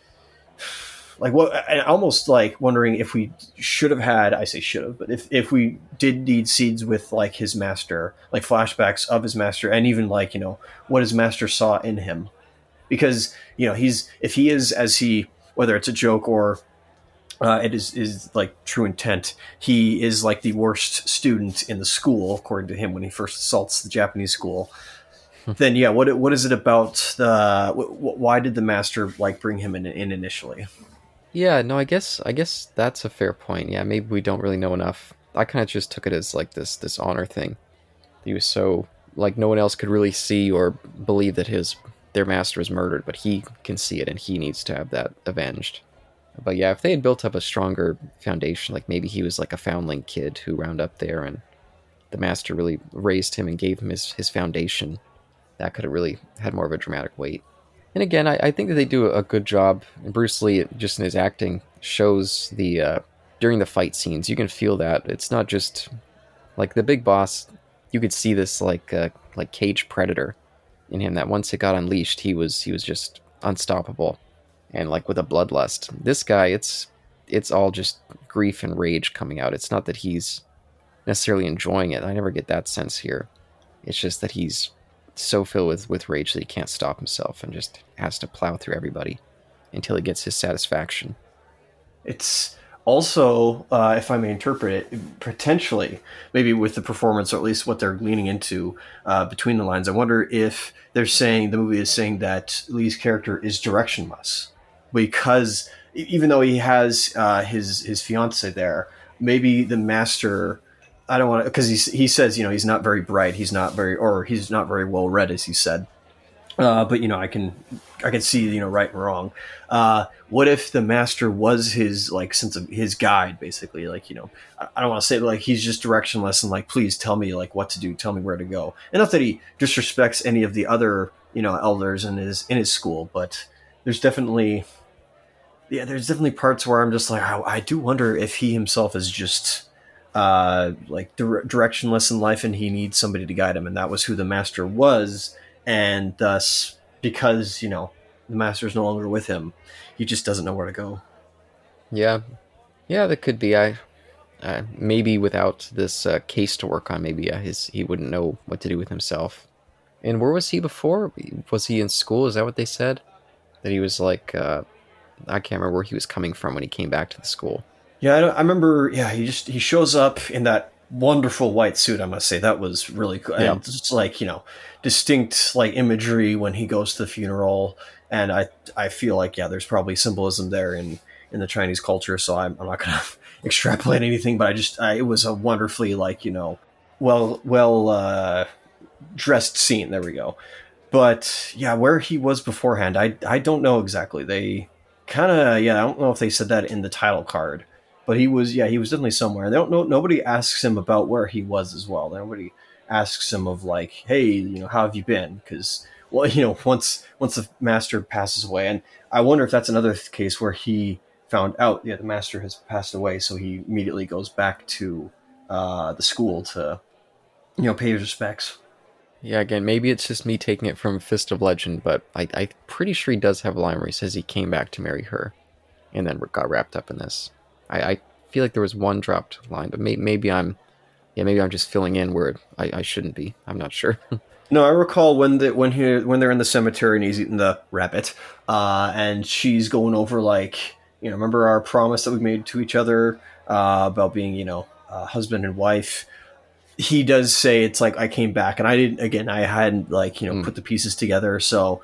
like what, and almost like wondering if we should have had, I say should have, but if, if we did need scenes with like his master, like flashbacks of his master and even like, you know, what his master saw in him, because, you know, he's, if he is as he, whether it's a joke or Uh, it is, is like true intent. He is like the worst student in the school, according to him, when he first assaults the Japanese school. Then, yeah, what what is it about the? Wh- why did the master like bring him in, in initially? Yeah, no, I guess I guess that's a fair point. Yeah, maybe we don't really know enough. I kind of just took it as like this this honor thing. He was so like no one else could really see or believe that his their master was murdered, but he can see it and he needs to have that avenged. But yeah, if they had built up a stronger foundation, like maybe he was like a foundling kid who wound up there and the master really raised him and gave him his, his foundation, that could have really had more of a dramatic weight. And again, I, I think that they do a good job. And Bruce Lee, just in his acting, shows the, uh, during the fight scenes, you can feel that. It's not just, like the big boss, you could see this like uh, like cage predator in him, that once it got unleashed, he was he was just unstoppable. And like with a bloodlust, this guy, it's it's all just grief and rage coming out. It's not that he's necessarily enjoying it. I never get that sense here. It's just that he's so filled with, with rage that he can't stop himself and just has to plow through everybody until he gets his satisfaction. It's also, uh, if I may interpret it, potentially, maybe with the performance, or at least what they're leaning into uh, between the lines, I wonder if they're saying, the movie is saying that Lee's character is directionless. because e- even though he has uh, his his fiance there, maybe the master. I don't want to because he he says you know he's not very bright, he's not very or he's not very well read as he said. Uh, but you know, I can, I can see you know right and wrong. Uh, what if the master was his like sense of his guide, basically? Like you know, I, I don't want to say like he's just directionless and like please tell me like what to do, tell me where to go. And not that he disrespects any of the other you know elders in his in his school, but there's definitely, yeah, there's definitely parts where I'm just like I, I do wonder if he himself is just uh, like dire- directionless in life and he needs somebody to guide him, and that was who the master was. And thus, because, you know, the master is no longer with him, he just doesn't know where to go. Yeah. Yeah, that could be. I uh, maybe without this uh, case to work on, maybe uh, his he wouldn't know what to do with himself. And where was he before? Was he in school? Is that what they said? That he was like, uh, I can't remember where he was coming from when he came back to the school. Yeah, I, don't- I remember. Yeah, he just he shows up in that wonderful white suit. I must say that was really cool. Yeah. And it's like you know, distinct like imagery when he goes to the funeral. And I I feel like yeah, there's probably symbolism there in in the Chinese culture. So I'm I'm not gonna extrapolate anything, but I just I, it was a wonderfully like you know, well well uh, dressed scene. There we go. But yeah, where he was beforehand, I I don't know exactly. They kind of yeah, I don't know if they said that in the title card, but he was yeah, he was definitely somewhere. They don't know. Nobody asks him about where he was as well. Nobody asks him of like, hey, you know, how have you been? Because well, you know, once once the master passes away, and I wonder if that's another case where he found out yeah the master has passed away, so he immediately goes back to uh, the school to you know pay his respects. Yeah, again, maybe it's just me taking it from Fist of Legend, but I, I'm pretty sure he does have a line where he says he came back to marry her, and then got wrapped up in this. I, I feel like there was one dropped line, but may, maybe I'm, yeah, maybe I'm just filling in where I, I shouldn't be. I'm not sure. No, I recall when the when he when they're in the cemetery and he's eating the rabbit, uh, and she's going over like you know remember our promise that we made to each other uh, about being you know uh, husband and wife. He does say it's like I came back and I didn't again I hadn't like you know Mm. put the pieces together. So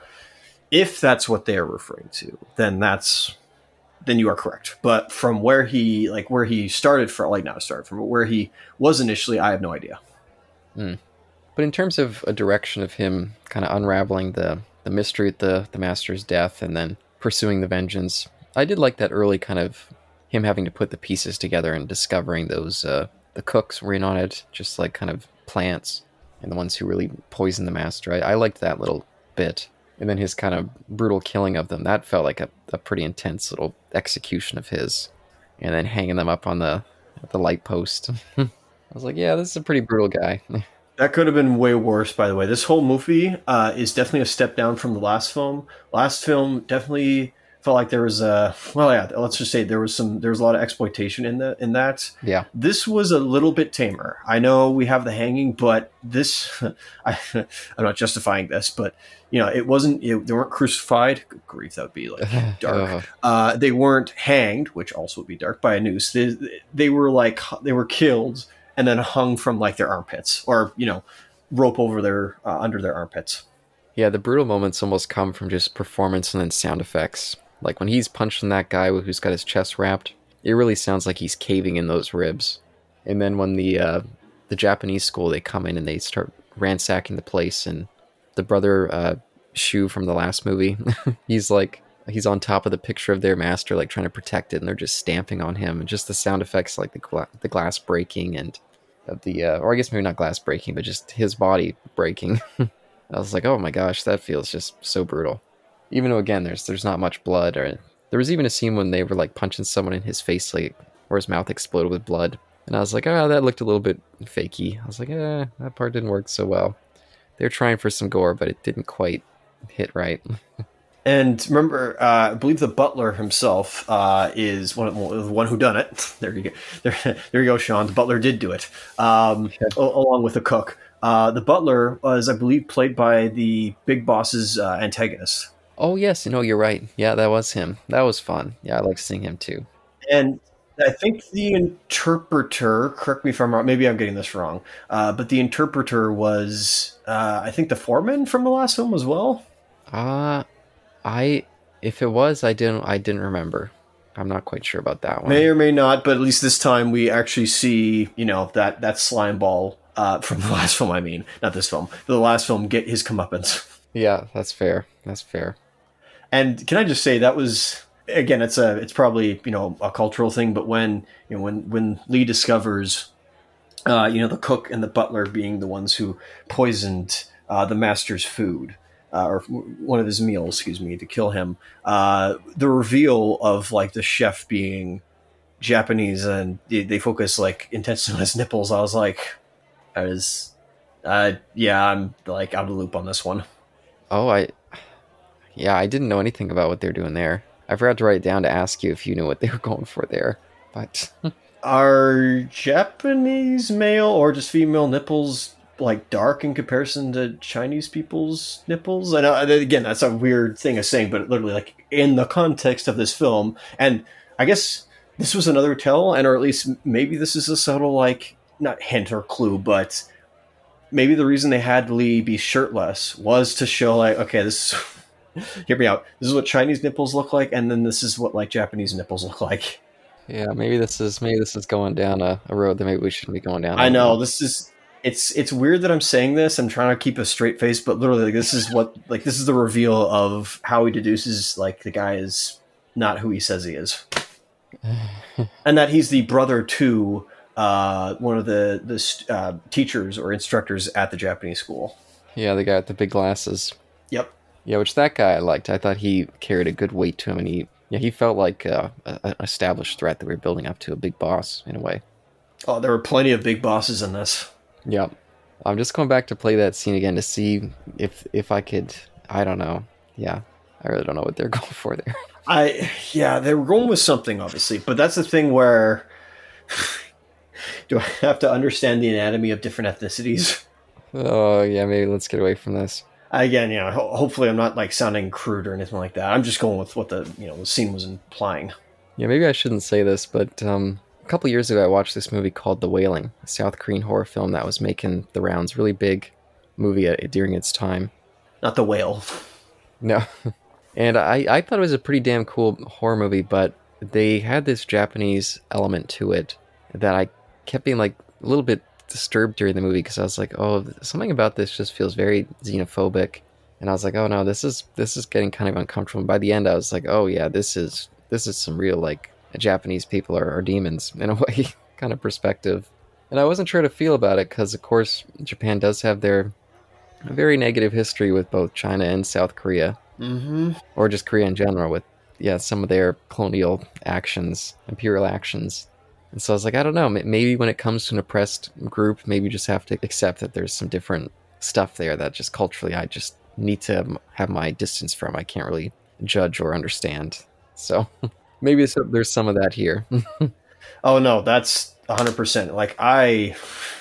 if that's what they're referring to, then that's then you are correct. But from where he like where he started from like not started from where he was initially, I have no idea. Mm. But in terms of a direction of him kind of unraveling the, the mystery at the, the master's death and then pursuing the vengeance, I did like that early kind of him having to put the pieces together and discovering those uh, the cooks were in on it, just like kind of plants and the ones who really poisoned the master. I, I liked that little bit. And then his kind of brutal killing of them, that felt like a, a pretty intense little execution of his. And then hanging them up on the the light post. I was like, yeah, this is a pretty brutal guy. That could have been way worse, by the way. This whole movie uh, is definitely a step down from the last film. Last film definitely felt like there was a well, yeah. Let's just say there was some there was a lot of exploitation in the in that. Yeah. This was a little bit tamer. I know we have the hanging, but this I, I'm not justifying this, but you know, it wasn't. It, they weren't crucified. Good grief, that would be like dark. Uh, they weren't hanged, which also would be dark by a noose. They, they were like they were killed and then hung from like their armpits, or you know, rope over their uh, under their armpits. Yeah, the brutal moments almost come from just performance and then sound effects. Like when he's punching that guy who's got his chest wrapped, it really sounds like he's caving in those ribs. And then when the uh, the Japanese school, they come in and they start ransacking the place, and the brother uh, Shu from the last movie, he's like he's on top of the picture of their master, like trying to protect it, and they're just stamping on him. And just the sound effects, like the gla- the glass breaking and of the, uh, or I guess maybe not glass breaking, but just his body breaking. I was like, oh my gosh, that feels just so brutal. Even though again, there's there's not much blood, or there was even a scene when they were like punching someone in his face, like where his mouth exploded with blood, and I was like, oh, that looked a little bit fakey. I was like, eh, that part didn't work so well. They were trying for some gore, but it didn't quite hit right. And remember, uh, I believe the butler himself uh, is one of the one who done it. There you go. There, there you go, Sean. The butler did do it, um, yeah. a- along with the cook. Uh, the butler was, I believe, played by the Big Boss's uh, antagonist. Oh yes, no, you're right. Yeah, that was him. That was fun. Yeah, I like seeing him too. And I think the interpreter, correct me if I'm wrong, maybe I'm getting this wrong, uh, but the interpreter was, uh, I think, the foreman from the last film as well. Uh, I If it was, I didn't. I didn't remember. I'm not quite sure about that one. May or may not, but at least this time we actually see, you know, that that slime ball uh, from the last film. I mean, not this film. The last film get his comeuppance. Yeah, that's fair. That's fair. And can I just say that was again, it's a it's probably you know a cultural thing, but when you know when when Lee discovers, uh, you know, the cook and the butler being the ones who poisoned uh, the master's food. Uh, or one of his meals, excuse me, to kill him. Uh, the reveal of like the chef being Japanese and they, they focus like intensely on his nipples. I was like, I was, uh, yeah, I'm like out of the loop on this one. Oh, I, yeah, I didn't know anything about what they're doing there. I forgot to write it down to ask you if you knew what they were going for there. But are Japanese male or just female nipples like dark in comparison to Chinese people's nipples? And uh, again, that's a weird thing of saying, but literally like in the context of this film, and I guess this was another tell, and or at least maybe this is a subtle like not hint or clue, but maybe the reason they had Lee be shirtless was to show like, okay, this is, hear me out. This is what Chinese nipples look like, and then this is what like Japanese nipples look like. Yeah, maybe this is maybe this is going down a, a road that maybe we shouldn't be going down. I know this is. It's it's weird that I'm saying this. I'm trying to keep a straight face, but literally, like, this is what like this is the reveal of how he deduces like the guy is not who he says he is, and that he's the brother to uh, one of the the uh, teachers or instructors at the Japanese school. Yeah, the guy with the big glasses. Yep. Yeah, which that guy I liked. I thought he carried a good weight to him, and he yeah he felt like uh, an established threat that we were building up to, a big boss in a way. Oh, there were plenty of big bosses in this. Yep. I'm just going back to play that scene again to see if if I could. I don't know. Yeah, I really don't know what they're going for there. I yeah, they were going with something obviously, but that's the thing where do I have to understand the anatomy of different ethnicities? Oh yeah, maybe let's get away from this. Again, yeah. Ho- hopefully, I'm not like sounding crude or anything like that. I'm just going with what the you know the scene was implying. Yeah, maybe I shouldn't say this, but um. A couple years ago, I watched this movie called The Wailing, a South Korean horror film that was making the rounds. Really big movie at, during its time. Not The Whale. No. And I, I thought it was a pretty damn cool horror movie, but they had this Japanese element to it that I kept being like a little bit disturbed during the movie because I was like, oh, something about this just feels very xenophobic. And I was like, oh no, this is this is getting kind of uncomfortable. And by the end, I was like, oh yeah, this is this is some real like Japanese people are, are demons in a way kind of perspective. And I wasn't sure to feel about it because, of course, Japan does have their very negative history with both China and South Korea. Mm-hmm. Or just Korea in general with, yeah, some of their colonial actions, imperial actions. And so I was like, I don't know, maybe when it comes to an oppressed group, maybe you just have to accept that there's some different stuff there that just culturally I just need to have my distance from. I can't really judge or understand. So... Maybe there's some of that here. Oh, no, that's one hundred percent. Like, I,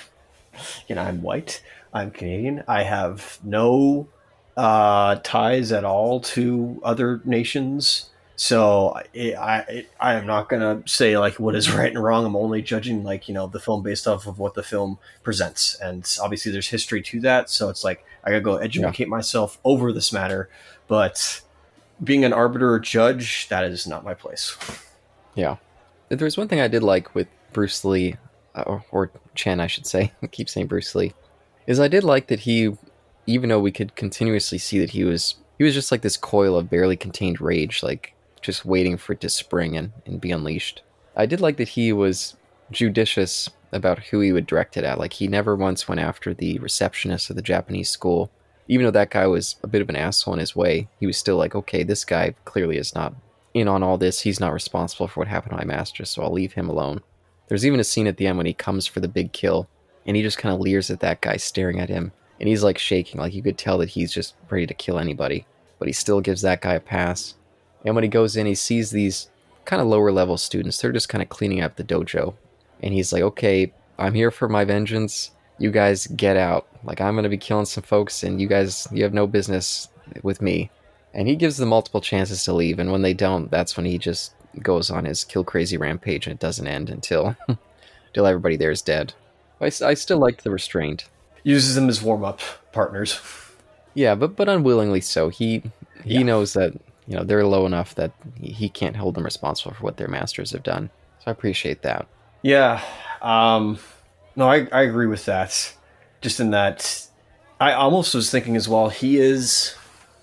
you know, I'm white. I'm Canadian. I have no uh, ties at all to other nations. So it, I it, I am not going to say, like, what is right and wrong. I'm only judging, like, you know, the film based off of what the film presents. And obviously there's history to that. So it's like, I got to go educate yeah. myself over this matter. But... being an arbiter or judge, that is not my place. Yeah. There's one thing I did like with Bruce Lee, or, or Chen, I should say. I keep saying Bruce Lee. Is I did like that he, even though we could continuously see that he was, he was just like this coil of barely contained rage, like just waiting for it to spring and, and be unleashed. I did like that he was judicious about who he would direct it at. Like he never once went after the receptionist of the Japanese school. Even though that guy was a bit of an asshole in his way, he was still like, okay, this guy clearly is not in on all this. He's not responsible for what happened to my master, so I'll leave him alone. There's even a scene at the end when he comes for the big kill, and he just kind of leers at that guy staring at him, and he's like shaking, like you could tell that he's just ready to kill anybody, but he still gives that guy a pass. And when he goes in, he sees these kind of lower level students. They're just kind of cleaning up the dojo, and he's like, okay, I'm here for my vengeance. You guys get out. Like, I'm going to be killing some folks, and you guys, you have no business with me. And he gives them multiple chances to leave, and when they don't, that's when he just goes on his kill crazy rampage, and it doesn't end until, until everybody there is dead. I, I still liked the restraint. Uses them as warm-up partners. Yeah, but but unwillingly so. He he yeah. knows that you know, they're low enough that he can't hold them responsible for what their masters have done. So I appreciate that. Yeah. Um, no, I, I agree with that. Just in that, I almost was thinking as well, he is,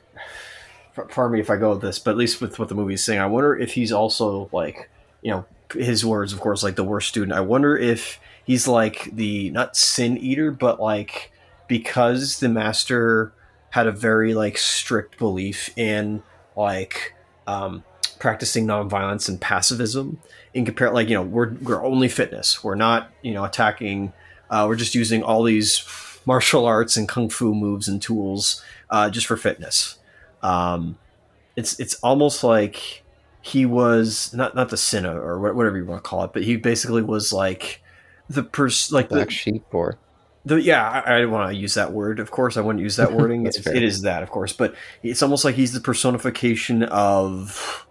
pardon me if I go with this, but at least with what the movie is saying, I wonder if he's also like, you know, his words, of course, like the worst student. I wonder if he's like the, not sin eater, but like, because the master had a very like strict belief in like um, practicing nonviolence and pacifism in compare, like, you know, we're, we're only fitness. We're not, you know, attacking, uh, we're just using all these martial arts and kung fu moves and tools uh, just for fitness. Um, it's, it's almost like he was not, not the sinner or whatever you want to call it, but he basically was like the person, like Black the sheep or The, yeah, I, I don't want to use that word. Of course, I wouldn't use that wording. it's, it is that, of course, but it's almost like he's the personification of,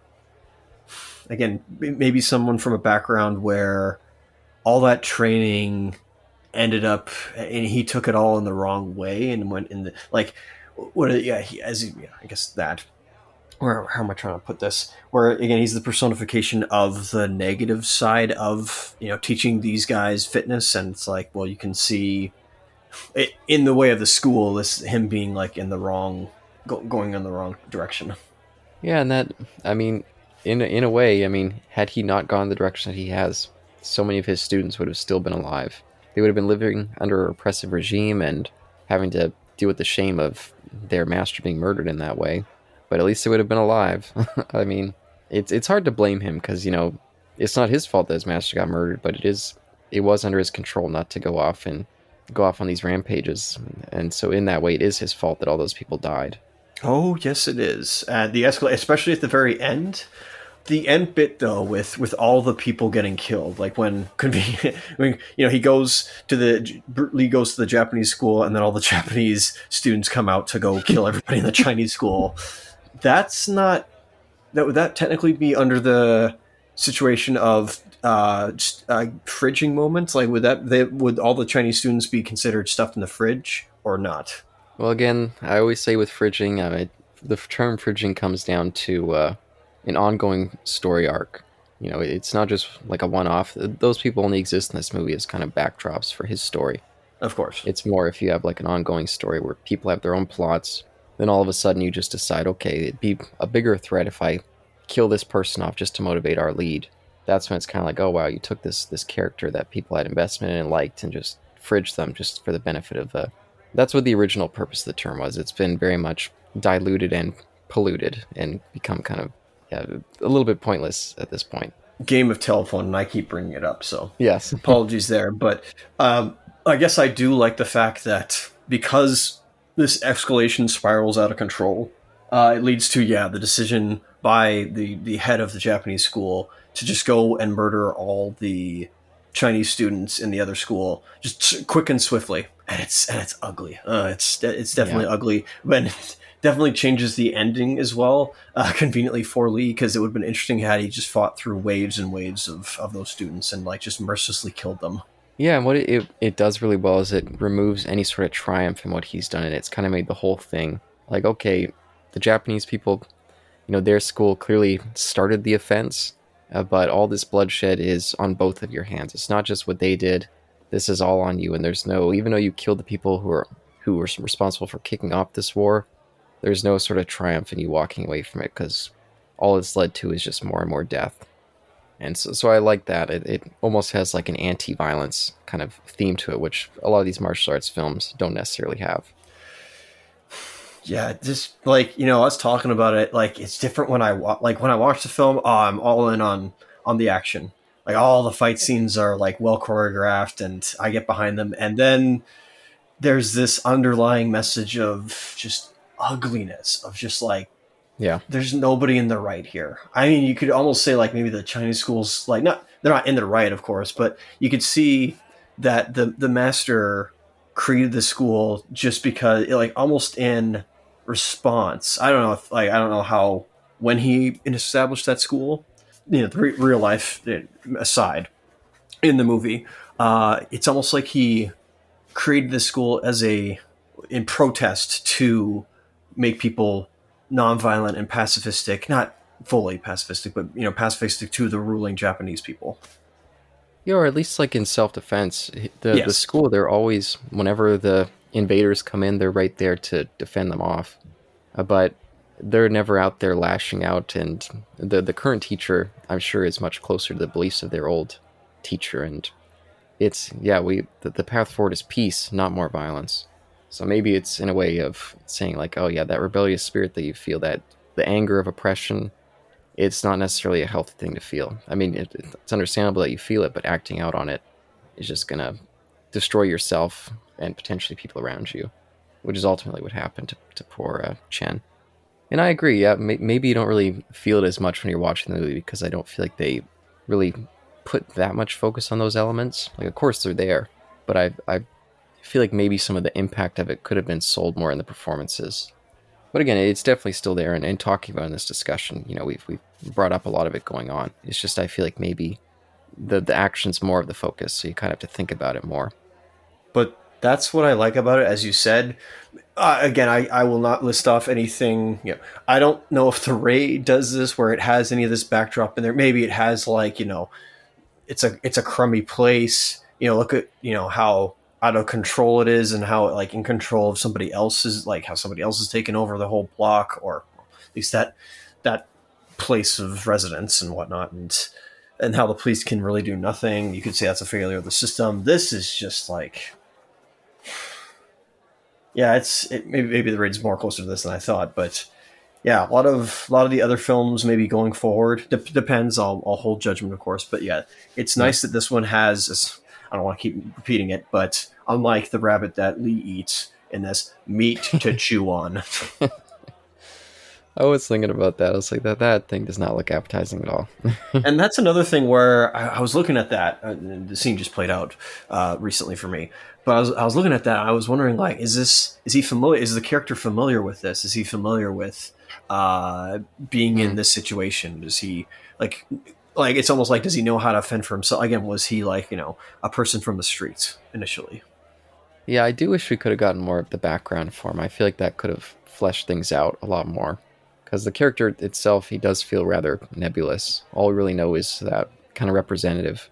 again, maybe someone from a background where all that training ended up, and he took it all in the wrong way and went in the like, what? Yeah, he, as yeah, I guess that. Where how am I trying to put this? Where again, he's the personification of the negative side of, you know, teaching these guys fitness, and it's like, well, you can see it in the way of the school, this him being like in the wrong, go, going in the wrong direction. Yeah, and that, I mean, in a, in a way, I mean, had he not gone the direction that he has, so many of his students would have still been alive. They would have been living under a repressive regime and having to deal with the shame of their master being murdered in that way. But at least they would have been alive. I mean, it's it's hard to blame him because, you know, it's not his fault that his master got murdered, but it is it was under his control not to go off and go off on these rampages. And so in that way, it is his fault that all those people died. Oh, yes, it is. And the escalate, especially at the very end. The end bit, though, with, with all the people getting killed, like when, when you know, he goes to the Lee goes to the Japanese school, and then all the Japanese students come out to go kill everybody in the Chinese school. That's not that would that technically be under the situation of uh, just, uh, fridging moments? Like, would that they, would all the Chinese students be considered stuffed in the fridge or not? Well, again, I always say with fridging, I mean, the term fridging comes down to uh, an ongoing story arc. You know, it's not just like a one-off. Those people only exist in this movie as kind of backdrops for his story. Of course. It's more if you have like an ongoing story where people have their own plots, then all of a sudden you just decide, okay, it'd be a bigger threat if I kill this person off just to motivate our lead. That's when it's kind of like, oh wow, you took this this character that people had investment in and liked and just fridged them just for the benefit of the... That's what the original purpose of the term was. It's been very much diluted and polluted and become kind of yeah, a little bit pointless at this point. Game of telephone, and I keep bringing it up, so yes, apologies there. But um, I guess I do like the fact that because this escalation spirals out of control, uh, it leads to yeah the decision by the the head of the Japanese school to just go and murder all the Chinese students in the other school, just quick and swiftly. And it's and it's ugly. Uh, it's it's definitely yeah. ugly, but it definitely changes the ending as well. Uh, conveniently for Lee, because it would have been interesting had he just fought through waves and waves of, of those students and like just mercilessly killed them. Yeah, and what it, it it does really well is it removes any sort of triumph in what he's done, and it's kind of made the whole thing like, okay, the Japanese people, you know, their school clearly started the offense, uh, but all this bloodshed is on both of your hands. It's not just what they did. This is all on you, and there's no, even though you killed the people who are who were responsible for kicking off this war, there's no sort of triumph in you walking away from it, because all it's led to is just more and more death. And so, so I like that. It, it almost has like an anti-violence kind of theme to it, which a lot of these martial arts films don't necessarily have. Yeah, just like, you know, us talking about it, like it's different when I wa- like when I watch the film. Oh, I'm all in on on the action. Like all the fight scenes are like well choreographed, and I get behind them. And then there's this underlying message of just ugliness, of just like, yeah, there's nobody in the right here. I mean, you could almost say like maybe the Chinese schools, like not they're not in the right, of course, but you could see that the the master created the school just because, like, almost in response. I don't know if like I don't know how when he established that school, you know, the re- real life aside, in the movie, uh, it's almost like he created this school as a in protest to make people nonviolent and pacifistic, not fully pacifistic, but you know, pacifistic to the ruling Japanese people. Yeah, or at least like in self-defense, the the Yes. school, they're always, whenever the invaders come in, they're right there to defend them off. Uh, but they're never out there lashing out, and the the current teacher, I'm sure, is much closer to the beliefs of their old teacher, and it's yeah, we the, the path forward is peace, not more violence. So maybe it's in a way of saying like, oh yeah, that rebellious spirit that you feel, that the anger of oppression, it's not necessarily a healthy thing to feel. I mean, it, it's understandable that you feel it, but acting out on it is just gonna destroy yourself and potentially people around you, which is ultimately what happened to, to poor uh, Chen. And I agree, yeah, may, maybe you don't really feel it as much when you're watching the movie, because I don't feel like they really put that much focus on those elements. Like, of course they're there, but I I feel like maybe some of the impact of it could have been sold more in the performances. But again, it's definitely still there, and, and talking about in this discussion, you know, we've we've brought up a lot of it going on. It's just I feel like maybe the the action's more of the focus, so you kind of have to think about it more. But that's what I like about it, as you said. Uh, again, I, I will not list off anything. You know, I don't know if the Raid does this, where it has any of this backdrop in there. Maybe it has, like, you know, it's a it's a crummy place. You know, look at, you know, how out of control it is, and how, like, in control of somebody else's, like how somebody else has taken over the whole block, or at least that that place of residence and whatnot, and and how the police can really do nothing. You could say that's a failure of the system. This is just like, yeah, it's it, maybe maybe the Raid's more closer to this than I thought, but yeah, a lot of a lot of the other films maybe going forward de- depends. I'll I'll hold judgment, of course, but yeah, it's nice that this one has this, I don't want to keep repeating it, but unlike the rabbit that Lee eats in this, meat to chew on. I was thinking about that. I was like, that that thing does not look appetizing at all. And that's another thing where I, I was looking at that. Uh, the scene just played out uh, recently for me, but I was I was looking at that. And I was wondering, like, is this is he familiar? Is the character familiar with this? Is he familiar with uh, being in this situation? Does he like like it's almost like, does he know how to fend for himself? Again, was he like, you know, a person from the streets initially? Yeah, I do wish we could have gotten more of the background for him. I feel like that could have fleshed things out a lot more. Because the character itself, he does feel rather nebulous. All we really know is that kind of representative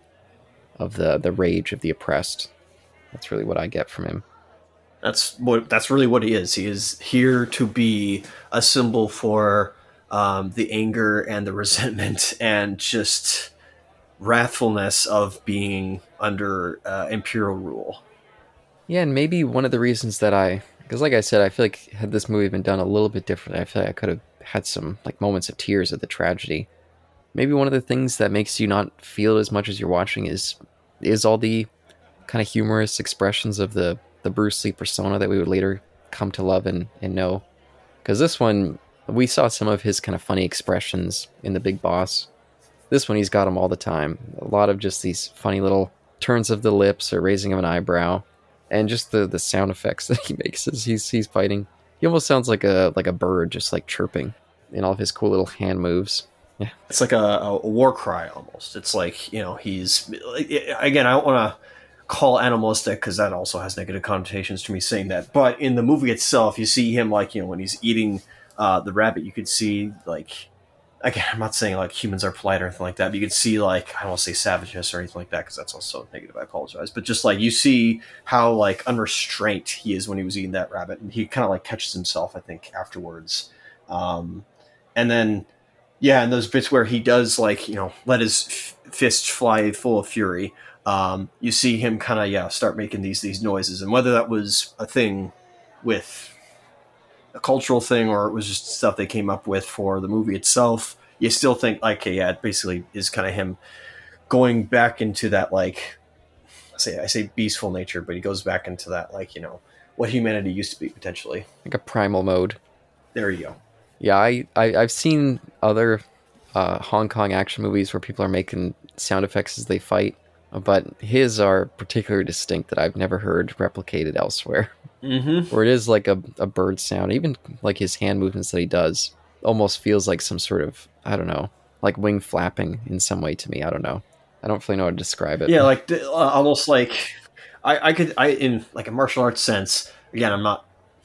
of the, the rage of the oppressed. That's really what I get from him. That's what that's really what he is. He is here to be a symbol for um, the anger and the resentment and just wrathfulness of being under uh, imperial rule. Yeah, and maybe one of the reasons that I... Because like I said, I feel like had this movie been done a little bit differently, I feel like I could have had some like moments of tears at the tragedy. Maybe one of the things that makes you not feel as much as you're watching is is all the kind of humorous expressions of the, the Bruce Lee persona that we would later come to love and, and know. Because this one, we saw some of his kind of funny expressions in The Big Boss. This one, he's got them all the time. A lot of just these funny little turns of the lips or raising of an eyebrow. And just the, the sound effects that he makes as he's he's fighting. He almost sounds like a like a bird just like chirping in all of his cool little hand moves. Yeah. It's like a, a war cry almost. It's like, you know, he's... Again, I don't want to call animalistic because that also has negative connotations to me saying that. But in the movie itself, you see him like, you know, when he's eating uh, the rabbit, you could see like... Again, I'm not saying like humans are polite or anything like that, but you could see like, I don't want to say savageness or anything like that because that's also negative. I apologize. But just like you see how like unrestrained he is when he was eating that rabbit, and he kind of like catches himself, I think, afterwards. Um, and then, yeah, and those bits where he does like, you know, let his f- fist fly full of fury. Um, you see him kind of, yeah, start making these these noises, and whether that was a thing with a cultural thing or it was just stuff they came up with for the movie itself, you still think like, okay, yeah, it basically is kind of him going back into that, like, I say I say beastful nature, but he goes back into that, like, you know, what humanity used to be potentially. Like a primal mode. There you go. Yeah, I, I I've seen other uh, Hong Kong action movies where people are making sound effects as they fight, but his are particularly distinct that I've never heard replicated elsewhere. Mm-hmm. Where it is like a, a bird sound, even like his hand movements that he does almost feels like some sort of, I don't know, like wing flapping in some way to me. I don't know. I don't really know how to describe it. Yeah, like uh, almost like I, I could I in like a martial arts sense. Again, I'm not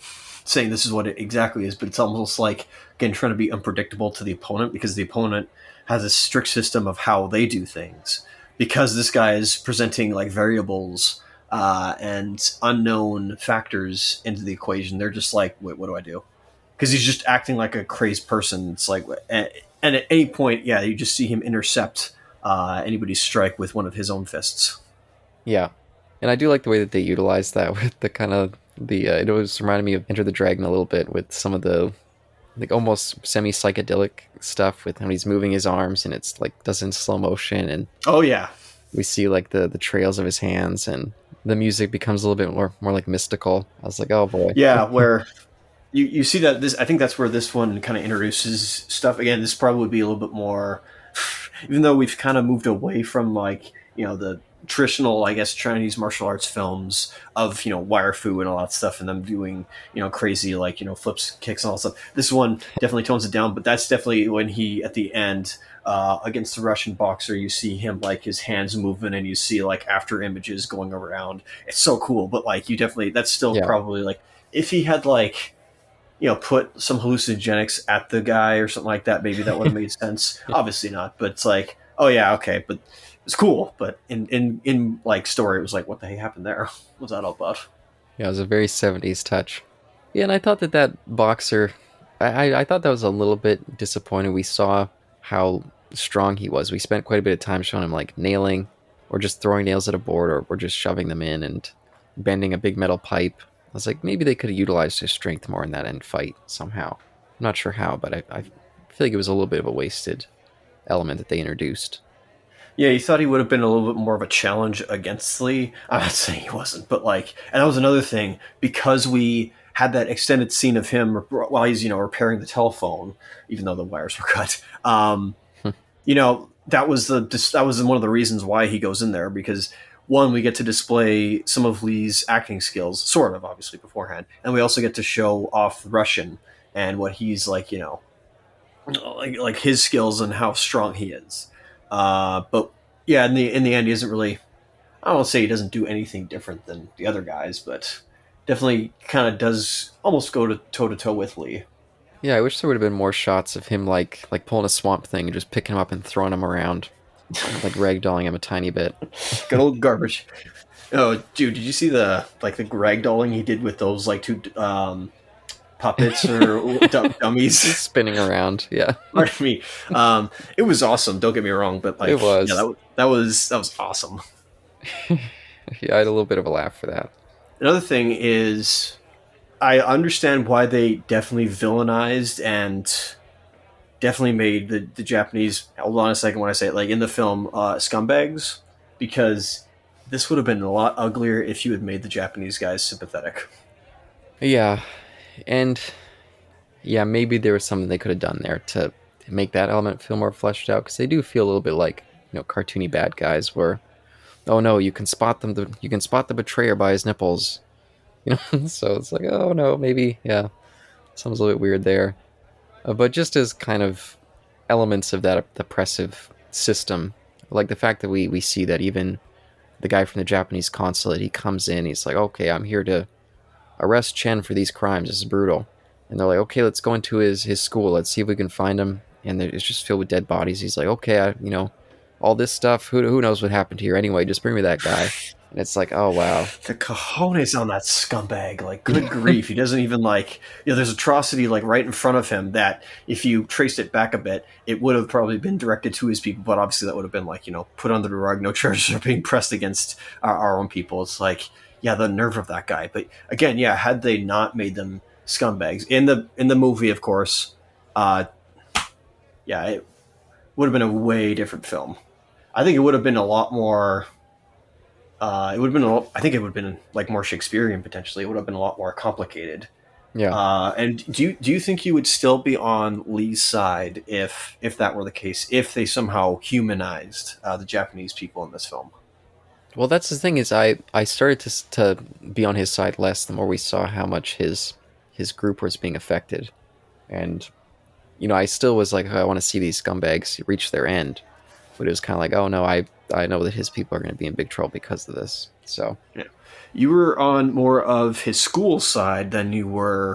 saying this is what it exactly is, but it's almost like, again, trying to be unpredictable to the opponent because the opponent has a strict system of how they do things. Because this guy is presenting like variables uh, and unknown factors into the equation, they're just like, wait, what do I do? Because he's just acting like a crazed person. It's like, and at any point, yeah, you just see him intercept uh, anybody's strike with one of his own fists. Yeah. And I do like the way that they utilize that with the kind of the, uh, it was reminding me of Enter the Dragon a little bit with some of the like almost semi-psychedelic stuff with when he's moving his arms and it's like does in slow motion and oh yeah, we see like the the trails of his hands and the music becomes a little bit more more like mystical. I was like, oh boy. Yeah, where you, you see that this I think that's where this one kind of introduces stuff. Again, this probably would be a little bit more, even though we've kind of moved away from like, you know, the traditional, I guess, Chinese martial arts films of, you know, wire fu and all that stuff and them doing, you know, crazy like, you know, flips, kicks and all that stuff. This one definitely tones it down, but that's definitely when he at the end uh, against the Russian boxer, you see him like his hands moving and you see like after images going around. It's so cool, but like you definitely, that's still yeah. probably like if he had like, you know, put some hallucinogenics at the guy or something like that, maybe that would have made sense. Obviously not, but it's like, oh yeah, okay, but it's cool, but in, in, in like story, it was like, what the heck happened there? What was that all about? Yeah, it was a very seventies touch. Yeah, and I thought that that boxer, I, I thought that was a little bit disappointing. We saw how strong he was. We spent quite a bit of time showing him like nailing or just throwing nails at a board or, or just shoving them in and bending a big metal pipe. I was like, maybe they could have utilized his strength more in that end fight somehow. I'm not sure how, but I, I feel like it was a little bit of a wasted element that they introduced. Yeah, you thought he would have been a little bit more of a challenge against Lee. I'm not saying he wasn't, but like, and that was another thing, because we had that extended scene of him while he's, you know, repairing the telephone, even though the wires were cut. Um, hmm. You know, that was the that was one of the reasons why he goes in there, because one, we get to display some of Lee's acting skills, sort of, obviously, beforehand, and we also get to show off Russian and what he's like, you know, like like his skills and how strong he is. Uh, but yeah, in the in the end, he isn't really. I don't say he doesn't do anything different than the other guys, but definitely kind of does almost go to toe to toe with Lee. Yeah, I wish there would have been more shots of him like like pulling a swamp thing and just picking him up and throwing him around, like ragdolling him a tiny bit. Good old garbage. Oh, dude, did you see the like the ragdolling he did with those like two um, puppets or d- dummies spinning around? Yeah, pardon me. Um, it was awesome. Don't get me wrong, but like it was. Yeah, that, that was that was awesome. Yeah, I had a little bit of a laugh for that. Another thing is, I understand why they definitely villainized and definitely made the, the Japanese, hold on a second when I say it, like in the film, uh, scumbags, because this would have been a lot uglier if you had made the Japanese guys sympathetic. Yeah, and yeah, maybe there was something they could have done there to make that element feel more fleshed out, because they do feel a little bit like, you know, cartoony bad guys where, oh no, you can spot them, the, you can spot the betrayer by his nipples. You know, so it's like, oh no, maybe, yeah, something's a little bit weird there. Uh, but just as kind of elements of that oppressive system, like the fact that we, we see that even the guy from the Japanese consulate, he comes in, he's like, okay, I'm here to arrest Chen for these crimes, this is brutal. And they're like, okay, let's go into his, his school, let's see if we can find him. And it's just filled with dead bodies. He's like, okay, I, you know, all this stuff, who who knows what happened here anyway, just bring me that guy. And it's like, oh, wow. The cojones on that scumbag. Like, good grief. He doesn't even, like... You know, there's atrocity, like, right in front of him that if you traced it back a bit, it would have probably been directed to his people, but obviously that would have been, like, you know, put under the rug. No charges are being pressed against our, our own people. It's like, yeah, the nerve of that guy. But, again, yeah, had they not made them scumbags... In the in the movie, of course, uh, yeah, it would have been a way different film. I think it would have been a lot more... Uh, it would have been, a lot, I think it would have been like more Shakespearean potentially. It would have been a lot more complicated. Yeah. Uh, and do you, do you think you would still be on Lee's side if if that were the case, if they somehow humanized uh, the Japanese people in this film? Well, that's the thing is I, I started to to be on his side less the more we saw how much his his group was being affected. And, you know, I still was like, oh, I want to see these scumbags reach their end. But it was kind of like, oh no, I I know that his people are going to be in big trouble because of this. So yeah. You were on more of his school side than you were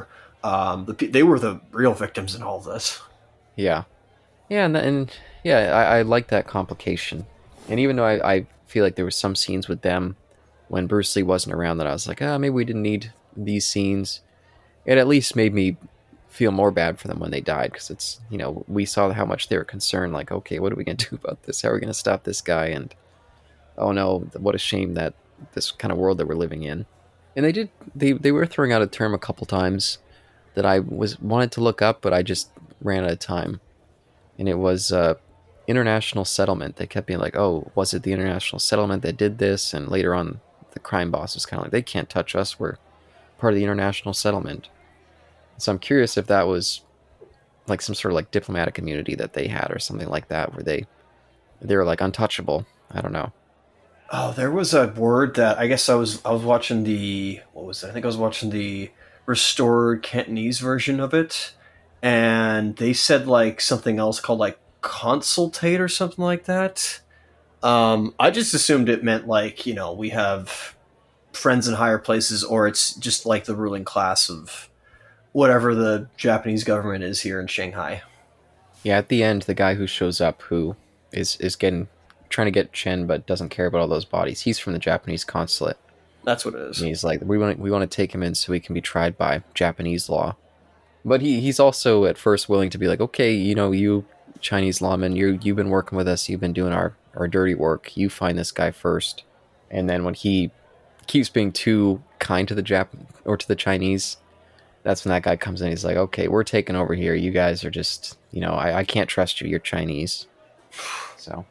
Um, the, they were the real victims in all of this. Yeah, yeah, and and yeah, I, I like that complication. And even though I, I feel like there were some scenes with them when Bruce Lee wasn't around that I was like, ah, oh, maybe we didn't need these scenes. It at least made me feel more bad for them when they died, because it's, you know, we saw how much they were concerned. Like, okay, what are we gonna do about this? How are we gonna stop this guy? And oh no, what a shame that this kind of world that we're living in. And they did they they were throwing out a term a couple times that I was wanted to look up, but I just ran out of time. And it was uh, international settlement. They kept being like, "Oh, was it the international settlement that did this?" And later on, the crime boss was kind of like, "They can't touch us. We're part of the international settlement." So I'm curious if that was like some sort of like diplomatic immunity that they had, or something like that, where they they were like untouchable. I don't know. Oh, there was a word that I guess I was I was watching the what was it? I think I was watching the restored Cantonese version of it, and they said like something else called like consultate or something like that. Um, I just assumed it meant like, you know, we have friends in higher places, or it's just like the ruling class of whatever the Japanese government is here in Shanghai. Yeah, at the end, the guy who shows up, who is is getting trying to get Chen, but doesn't care about all those bodies. He's from the Japanese consulate. That's what it is. And he's like, we want we want to take him in so he can be tried by Japanese law. But he, he's also at first willing to be like, okay, you know, you Chinese lawman, you you've been working with us, you've been doing our, our dirty work. You find this guy first. And then when he keeps being too kind to the Jap or to the Chinese, that's when that guy comes in. He's like, okay, we're taking over here. You guys are just, you know, I, I can't trust you. You're Chinese. So,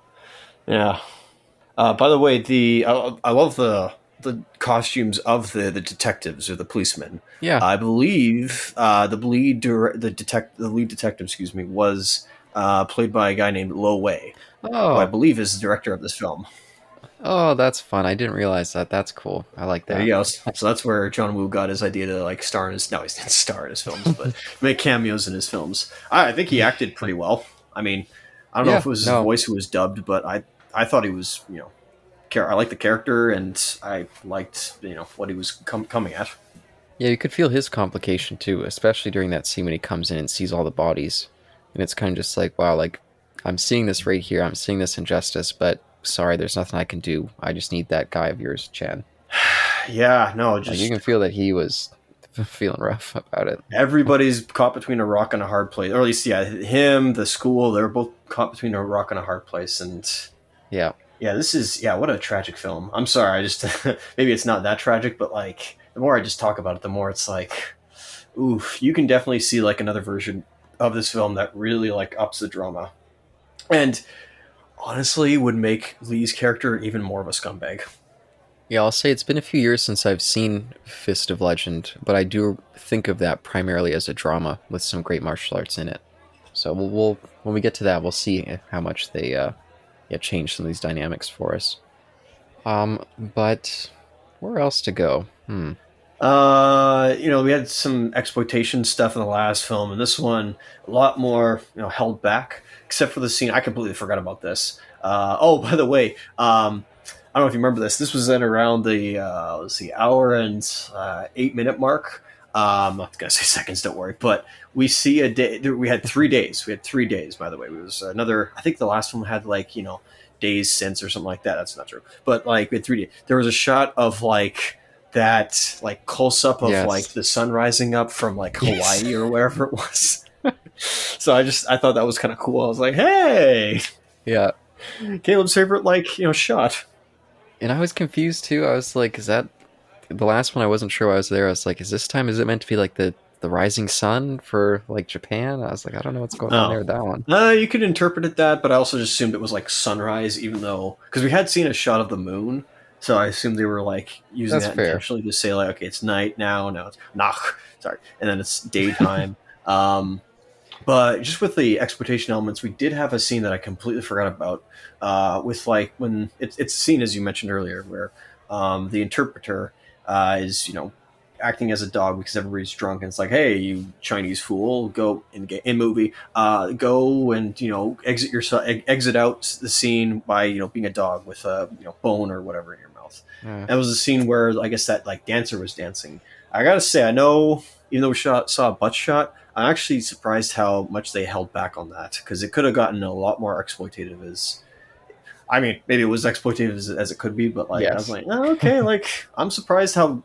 yeah. Uh, by the way, the I, I love the the costumes of the, the detectives or the policemen. yeah. I believe uh, the lead dir- the detect the lead detective, excuse me, was uh, played by a guy named Lo Wei, who I Oh, believe is the director of this film. oh, that's fun. I didn't realize that. That's cool. I like There that. you go. So that's where John Woo got his idea to like star in his no, he didn't star in his films, but make cameos in his films. I, I think he acted pretty well. I mean, I don't know Yeah, if it was his no. voice who was dubbed, but I I thought he was, you know, char- I liked the character and I liked, you know, what he was com- coming at. Yeah, you could feel his complication too, especially during that scene when he comes in and sees all the bodies. And it's kind of just like, wow, like, I'm seeing this right here. I'm seeing this injustice, but sorry, there's nothing I can do. I just need that guy of yours, Chan. Yeah, no, Like, just you can feel that he was feeling rough about it. everybody's caught between a rock and a hard place, or at least, yeah, him, the school, they're both caught between a rock and a hard place, and Yeah. yeah, this is yeah, what a tragic film. I'm sorry, I just maybe it's not that tragic, but like the more I just talk about it, the more it's like, oof, you can definitely see like another version of this film that really like ups the drama, and honestly would make Lee's character even more of a scumbag. Yeah, I'll say it's been a few years since I've seen Fist of Legend, but I do think of that primarily as a drama with some great martial arts in it. So we'll, we'll when we get to that, we'll see how much they uh, yeah, change some of these dynamics for us. Um, but where else to go? Hmm. Uh, you know, we had some exploitation stuff in the last film, and this one a lot more, you know, held back, except for the scene. I completely forgot about this. Uh, oh, by the way, um, I don't know if you remember this. This was at around the uh, let's see, hour and uh, eight minute mark. Um, I'm not gonna say seconds, don't worry. But we see a day. We had three days. We had three days. By the way, it was another. I think the last one had like, you know, days since or something like that. That's not true. But like we had three days. There was a shot of like that like close up of Yes. like the sun rising up from like Yes. Hawaii or wherever it was. So I just I thought that was kind of cool. I was like, hey, Yeah, Caleb's favorite like, you know, shot. and I was confused too. I was like, is that the last one? I wasn't sure why I was there. I was like, is this time, is it meant to be like the, the rising sun for like Japan? I was like, I don't know what's going on Oh. there with that one. Uh, you could interpret it that, but I also just assumed it was like sunrise, even though because we had seen a shot of the moon, so I assumed they were like using That's that fair. intentionally to say like, okay, it's night now, now it's nach, sorry, and then it's daytime. um, but just with the exploitation elements, we did have a scene that I completely forgot about. Uh, with like when it's it's a scene as you mentioned earlier, where um, the interpreter uh, is, you know, acting as a dog because everybody's drunk, and it's like, hey, you Chinese fool, go in in movie, uh, go and, you know, exit yourself, exit out the scene by, you know, being a dog with a, you know, bone or whatever in your mouth. Yeah. That was a scene where I guess that like dancer was dancing. I gotta say, I know even though we shot, saw a butt shot, I'm actually surprised how much they held back on that because it could have gotten a lot more exploitative. As I mean, maybe it was exploitative as, as it could be, but like I was Yes. like, oh, okay, like I'm surprised how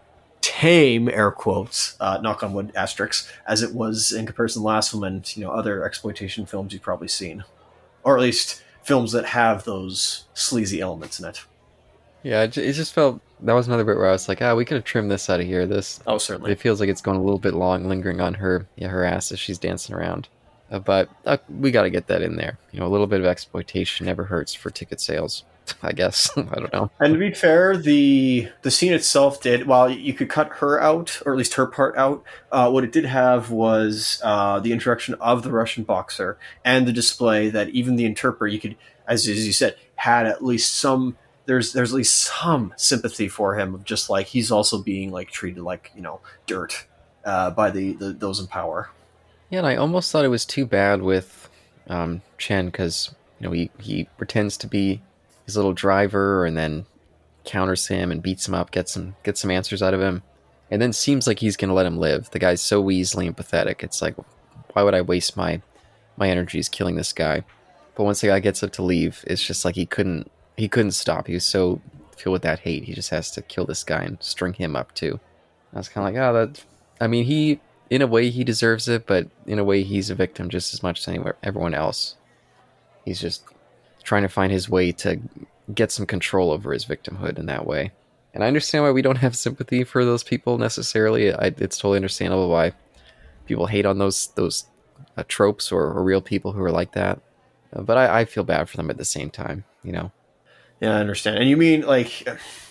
tame, air quotes, uh, knock on wood, asterisks, as it was in comparison to the last film and you know other exploitation films you've probably seen, or at least films that have those sleazy elements in it. Yeah, it, ju- it just felt that was another bit where I was like, ah, we could have trimmed this out of here. This Oh, certainly. it feels like it's going a little bit long, lingering on her, yeah, her ass as she's dancing around. Uh, but uh, we got to get that in there. You know, a little bit of exploitation never hurts for ticket sales, I guess. I don't know. And to be fair, the the scene itself did, while you could cut her out, or at least her part out, uh, what it did have was uh, the introduction of the Russian boxer and the display that even the interpreter, you could, as, as you said, had at least some, there's there's at least some sympathy for him of just like he's also being like treated like, you know, dirt uh, by the, the those in power. Yeah, and I almost thought it was too bad with um, Chen because you know he he pretends to be his little driver and then counters him and beats him up, gets some gets some answers out of him, and then seems like he's gonna let him live. The guy's so weaselly and pathetic. It's like, why would I waste my my energies killing this guy? But once the guy gets up to leave, it's just like he couldn't he couldn't stop. He was so filled with that hate. He just has to kill this guy and string him up too. I was kind of like, oh, that. I mean, he in a way he deserves it, but in a way he's a victim just as much as anyone, everyone else. He's just trying to find his way to get some control over his victimhood in that way. And I understand why we don't have sympathy for those people necessarily. I, it's totally understandable why people hate on those those uh, tropes or, or real people who are like that. Uh, but I, I feel bad for them at the same time, you know. Yeah, I understand. And you mean like,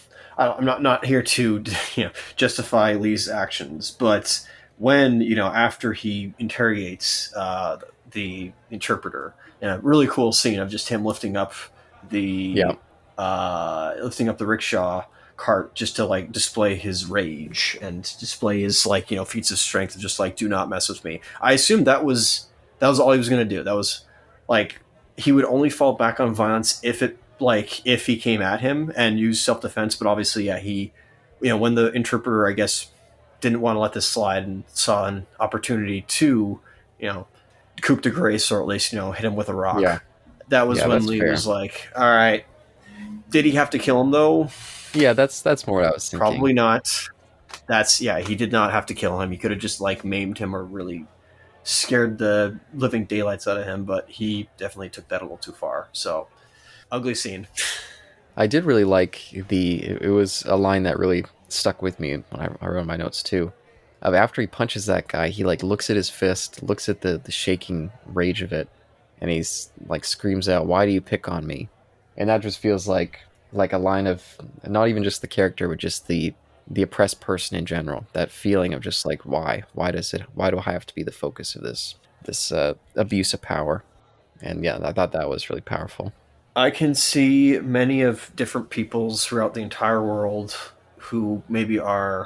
I don't, I'm not not here to you know justify Lee's actions, but when you know after he interrogates uh, the interpreter, in a really cool scene of just him lifting up the Yeah. uh, lifting up the rickshaw cart just to like display his rage and display his like you know feats of strength of just like do not mess with me. I assumed that was that was all he was going to do. That was like he would only fall back on violence if it like if he came at him and used self defense. But obviously, yeah, he you know when the interpreter I guess didn't want to let this slide and saw an opportunity to you know coup de grace or at least you know hit him with a rock. Yeah. That was Yeah, when that's Lee fair. was like, all right. Did he have to kill him though? Yeah, that's that's more what I was thinking. Probably not. That's yeah, he did not have to kill him. He could have just like maimed him or really scared the living daylights out of him, but he definitely took that a little too far. So ugly scene. I did really like the. It was a line that really stuck with me when I, I wrote my notes too. Uh, after he punches that guy, he like looks at his fist, looks at the the shaking rage of it, and he's like screams out, "Why do you pick on me?" And that just feels like like a line of not even just the character, but just the the oppressed person in general. That feeling of just like why why does it why do I have to be the focus of this this uh, abuse of power? And yeah, I thought that was really powerful. I can see many of different peoples throughout the entire world who maybe are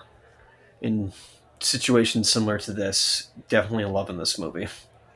in situations similar to this definitely loving this movie.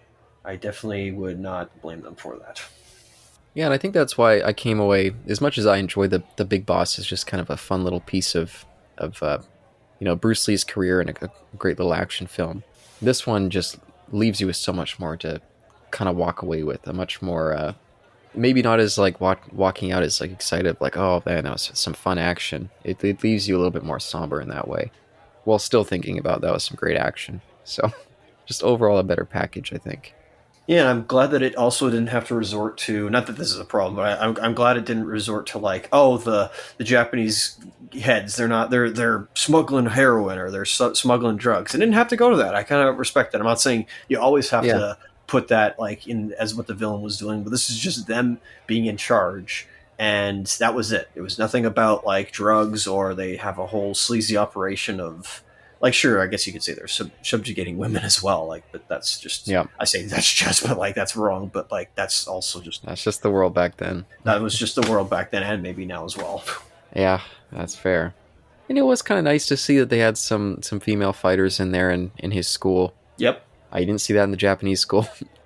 I definitely would not blame them for that. Yeah, and I think that's why I came away as much as I enjoy the the Big Boss as just kind of a fun little piece of of uh, you know Bruce Lee's career and a, a great little action film. This one just leaves you with so much more to kind of walk away with, a much more uh, maybe not as like walk, walking out as like excited like oh man that was some fun action. It, it leaves you a little bit more somber in that way, while still thinking about that was some great action. So just overall a better package, I think. Yeah, I'm glad that it also didn't have to resort to, not that this is a problem, but I, I'm, I'm glad it didn't resort to like, oh, the the Japanese heads, they're not, they're they're smuggling heroin or they're su- smuggling drugs. It didn't have to go to that. I kind of respect that. I'm not saying you always have Yeah. to put that like in as what the villain was doing, but this is just them being in charge. And that was it. It was nothing about like drugs or they have a whole sleazy operation of, like, sure, I guess you could say they're sub- subjugating women as well. Like, but that's just, Yeah. I say that's just, but like, that's wrong. But like, that's also just, That's just the world back then. that was just the world back then and maybe now as well. Yeah, that's fair. And it was kind of nice to see that they had some some female fighters in there in, in his school. Yep. I didn't see that in the Japanese school.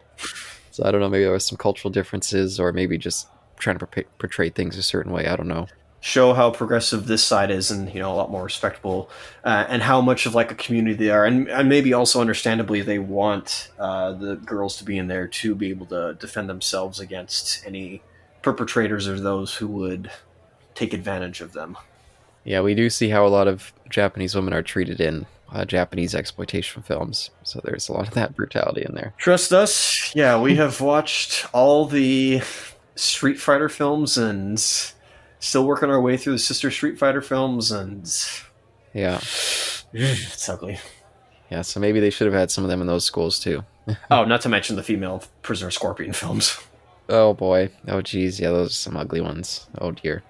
So I don't know, maybe there was some cultural differences or maybe just trying to portray, portray things a certain way. I don't know. show how progressive this side is, and you know, a lot more respectable, uh, and how much of like a community they are, and, and maybe also understandably they want uh, the girls to be in there to be able to defend themselves against any perpetrators or those who would take advantage of them. Yeah, we do see how a lot of Japanese women are treated in uh, Japanese exploitation films, so there's a lot of that brutality in there. Trust us, yeah, we have watched all the Street Fighter films and still working our way through the sister Street Fighter films, and yeah, it's ugly. Yeah, so maybe they should have had some of them in those schools too. Oh, not to mention the female Prisoner Scorpion films. Oh boy, oh geez, yeah, those are some ugly ones. Oh dear.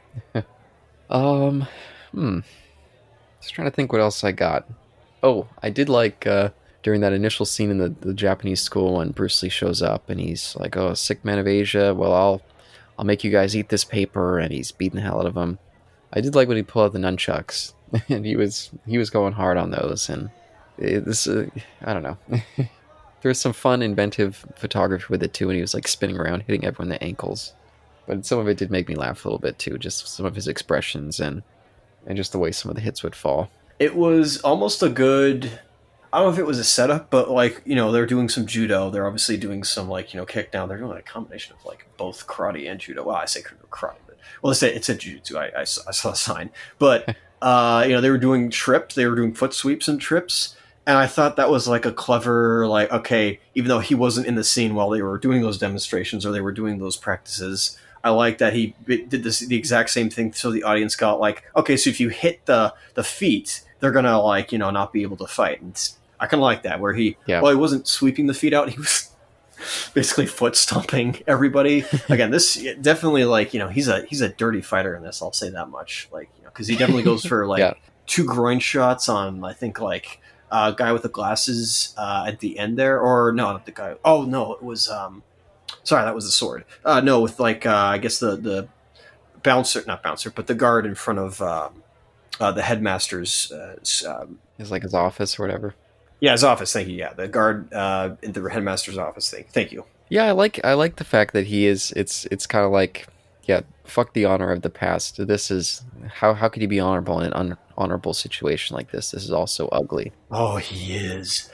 um, hmm. Just trying to think what else I got. Oh, I did like uh, during that initial scene in the, the Japanese school when Bruce Lee shows up and he's like, "Oh, sick man of Asia. Well, I'll I'll make you guys eat this paper," and he's beating the hell out of them. I did like when he pulled out the nunchucks, and he was he was going hard on those, and it, this uh, I don't know. There was some fun, inventive photography with it too, and he was like spinning around, hitting everyone in the ankles. But some of it did make me laugh a little bit too, just some of his expressions and and just the way some of the hits would fall. It was almost a good, I don't know if it was a setup, but like, you know, they're doing some judo. They're obviously doing some like, you know, kick down. They're doing a combination of like both karate and judo. Well, I say karate, but well, it's a, it's a jiu-jitsu. I, I, saw, I saw a sign, but uh, you know, they were doing trips. They were doing foot sweeps and trips. And I thought that was like a clever, like, okay, even though he wasn't in the scene while they were doing those demonstrations or they were doing those practices, I like that he did this, the exact same thing, so the audience got like, okay, so if you hit the the feet, they're gonna like, you know, not be able to fight. And I kind of like that, where he, yeah. well, he wasn't sweeping the feet out, he was basically foot stomping everybody. Again, this definitely, like, you know, he's a he's a dirty fighter in this. I'll say that much, like, you know, because he definitely goes for like yeah. two groin shots on, I think, like a uh, guy with the glasses uh, at the end there, or no, not the guy. Oh no, it was. Um, Sorry, that was the sword. Uh, no, with like, uh, I guess the, the bouncer, not bouncer, but the guard in front of um, uh, the headmaster's. Uh, um, It's like his office or whatever. Yeah, his office, thank you. Yeah, the guard uh, in the headmaster's office thing. Thank you. Yeah, I like I like the fact that he is, it's it's kind of like, yeah, fuck the honor of the past. This is, how, how could he be honorable in an unhonorable situation like this? This is also ugly. Oh, he is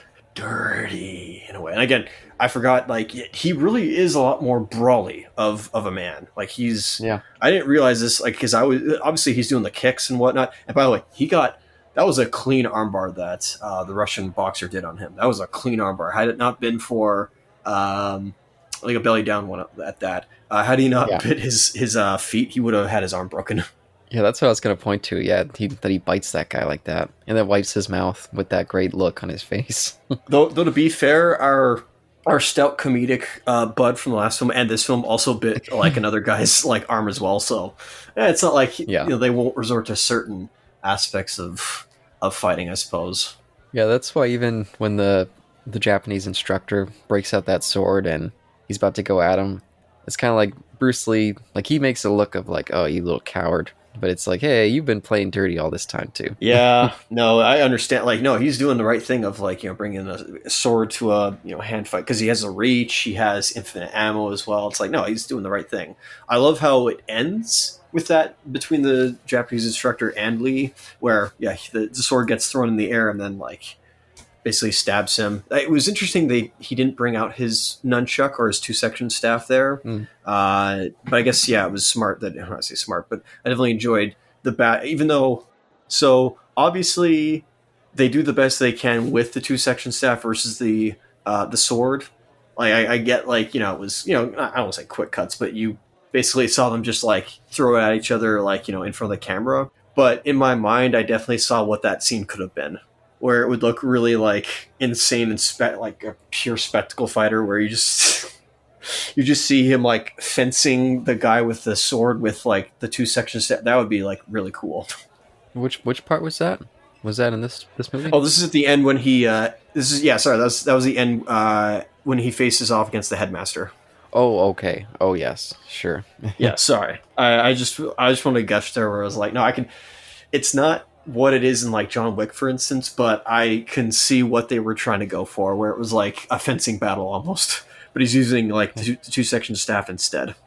dirty in a way. And again, I forgot, like, he really is a lot more brawly of of a man. Like, he's, yeah. I didn't realize this, like, because I was, obviously he's doing the kicks and whatnot. And by the way, he got, that was a clean armbar that uh, the Russian boxer did on him. That was a clean armbar. Had it not been for, um, like, a belly down one at that, uh, had he not yeah. bit his, his uh, feet, he would have had his arm broken. Yeah, that's what I was going to point to. Yeah, he, that he bites that guy like that, and then wipes his mouth with that great look on his face. though, though to be fair, our our stout comedic uh, bud from the last film and this film also bit like another guy's like arm as well. So yeah, it's not like yeah. you know, they won't resort to certain aspects of of fighting, I suppose. Yeah, that's why even when the the Japanese instructor breaks out that sword and he's about to go at him, it's kind of like Bruce Lee. Like, he makes a look of like, "Oh, you little coward." But it's like, hey, you've been playing dirty all this time too. Yeah, no, I understand. Like, no, he's doing the right thing of like, you know, bringing a sword to a, you know, hand fight, because he has a reach, he has infinite ammo as well. It's like, no, he's doing the right thing. I love how it ends with that between the Japanese instructor and Lee, where yeah, the, the sword gets thrown in the air and then like basically stabs him. It was interesting they he didn't bring out his nunchuck or his two section staff there. Mm. Uh, but I guess, yeah, it was smart that, I don't want to say smart, but I definitely enjoyed the bat, even though, so obviously they do the best they can with the two section staff versus the uh, the sword. Like, I, I get, like, you know, it was, you know, I don't want to say quick cuts, but you basically saw them just like throw it at each other, like, you know, in front of the camera. But in my mind, I definitely saw what that scene could have been, where it would look really like insane and spe- like a pure spectacle fighter, where you just you just see him like fencing the guy with the sword with like the two sections. That would be like really cool. Which which part was that? Was that in this this movie? Oh, this is at the end when he. Uh, this is yeah. Sorry, that was that was the end uh, when he faces off against the headmaster. Oh, okay. Oh, yes, sure. yeah, sorry. I, I just I just wanted to gush there where I was like, no, I can. It's not what it is in like John Wick, for instance, but I can see what they were trying to go for, where it was like a fencing battle almost, but he's using like the two, the two section staff instead.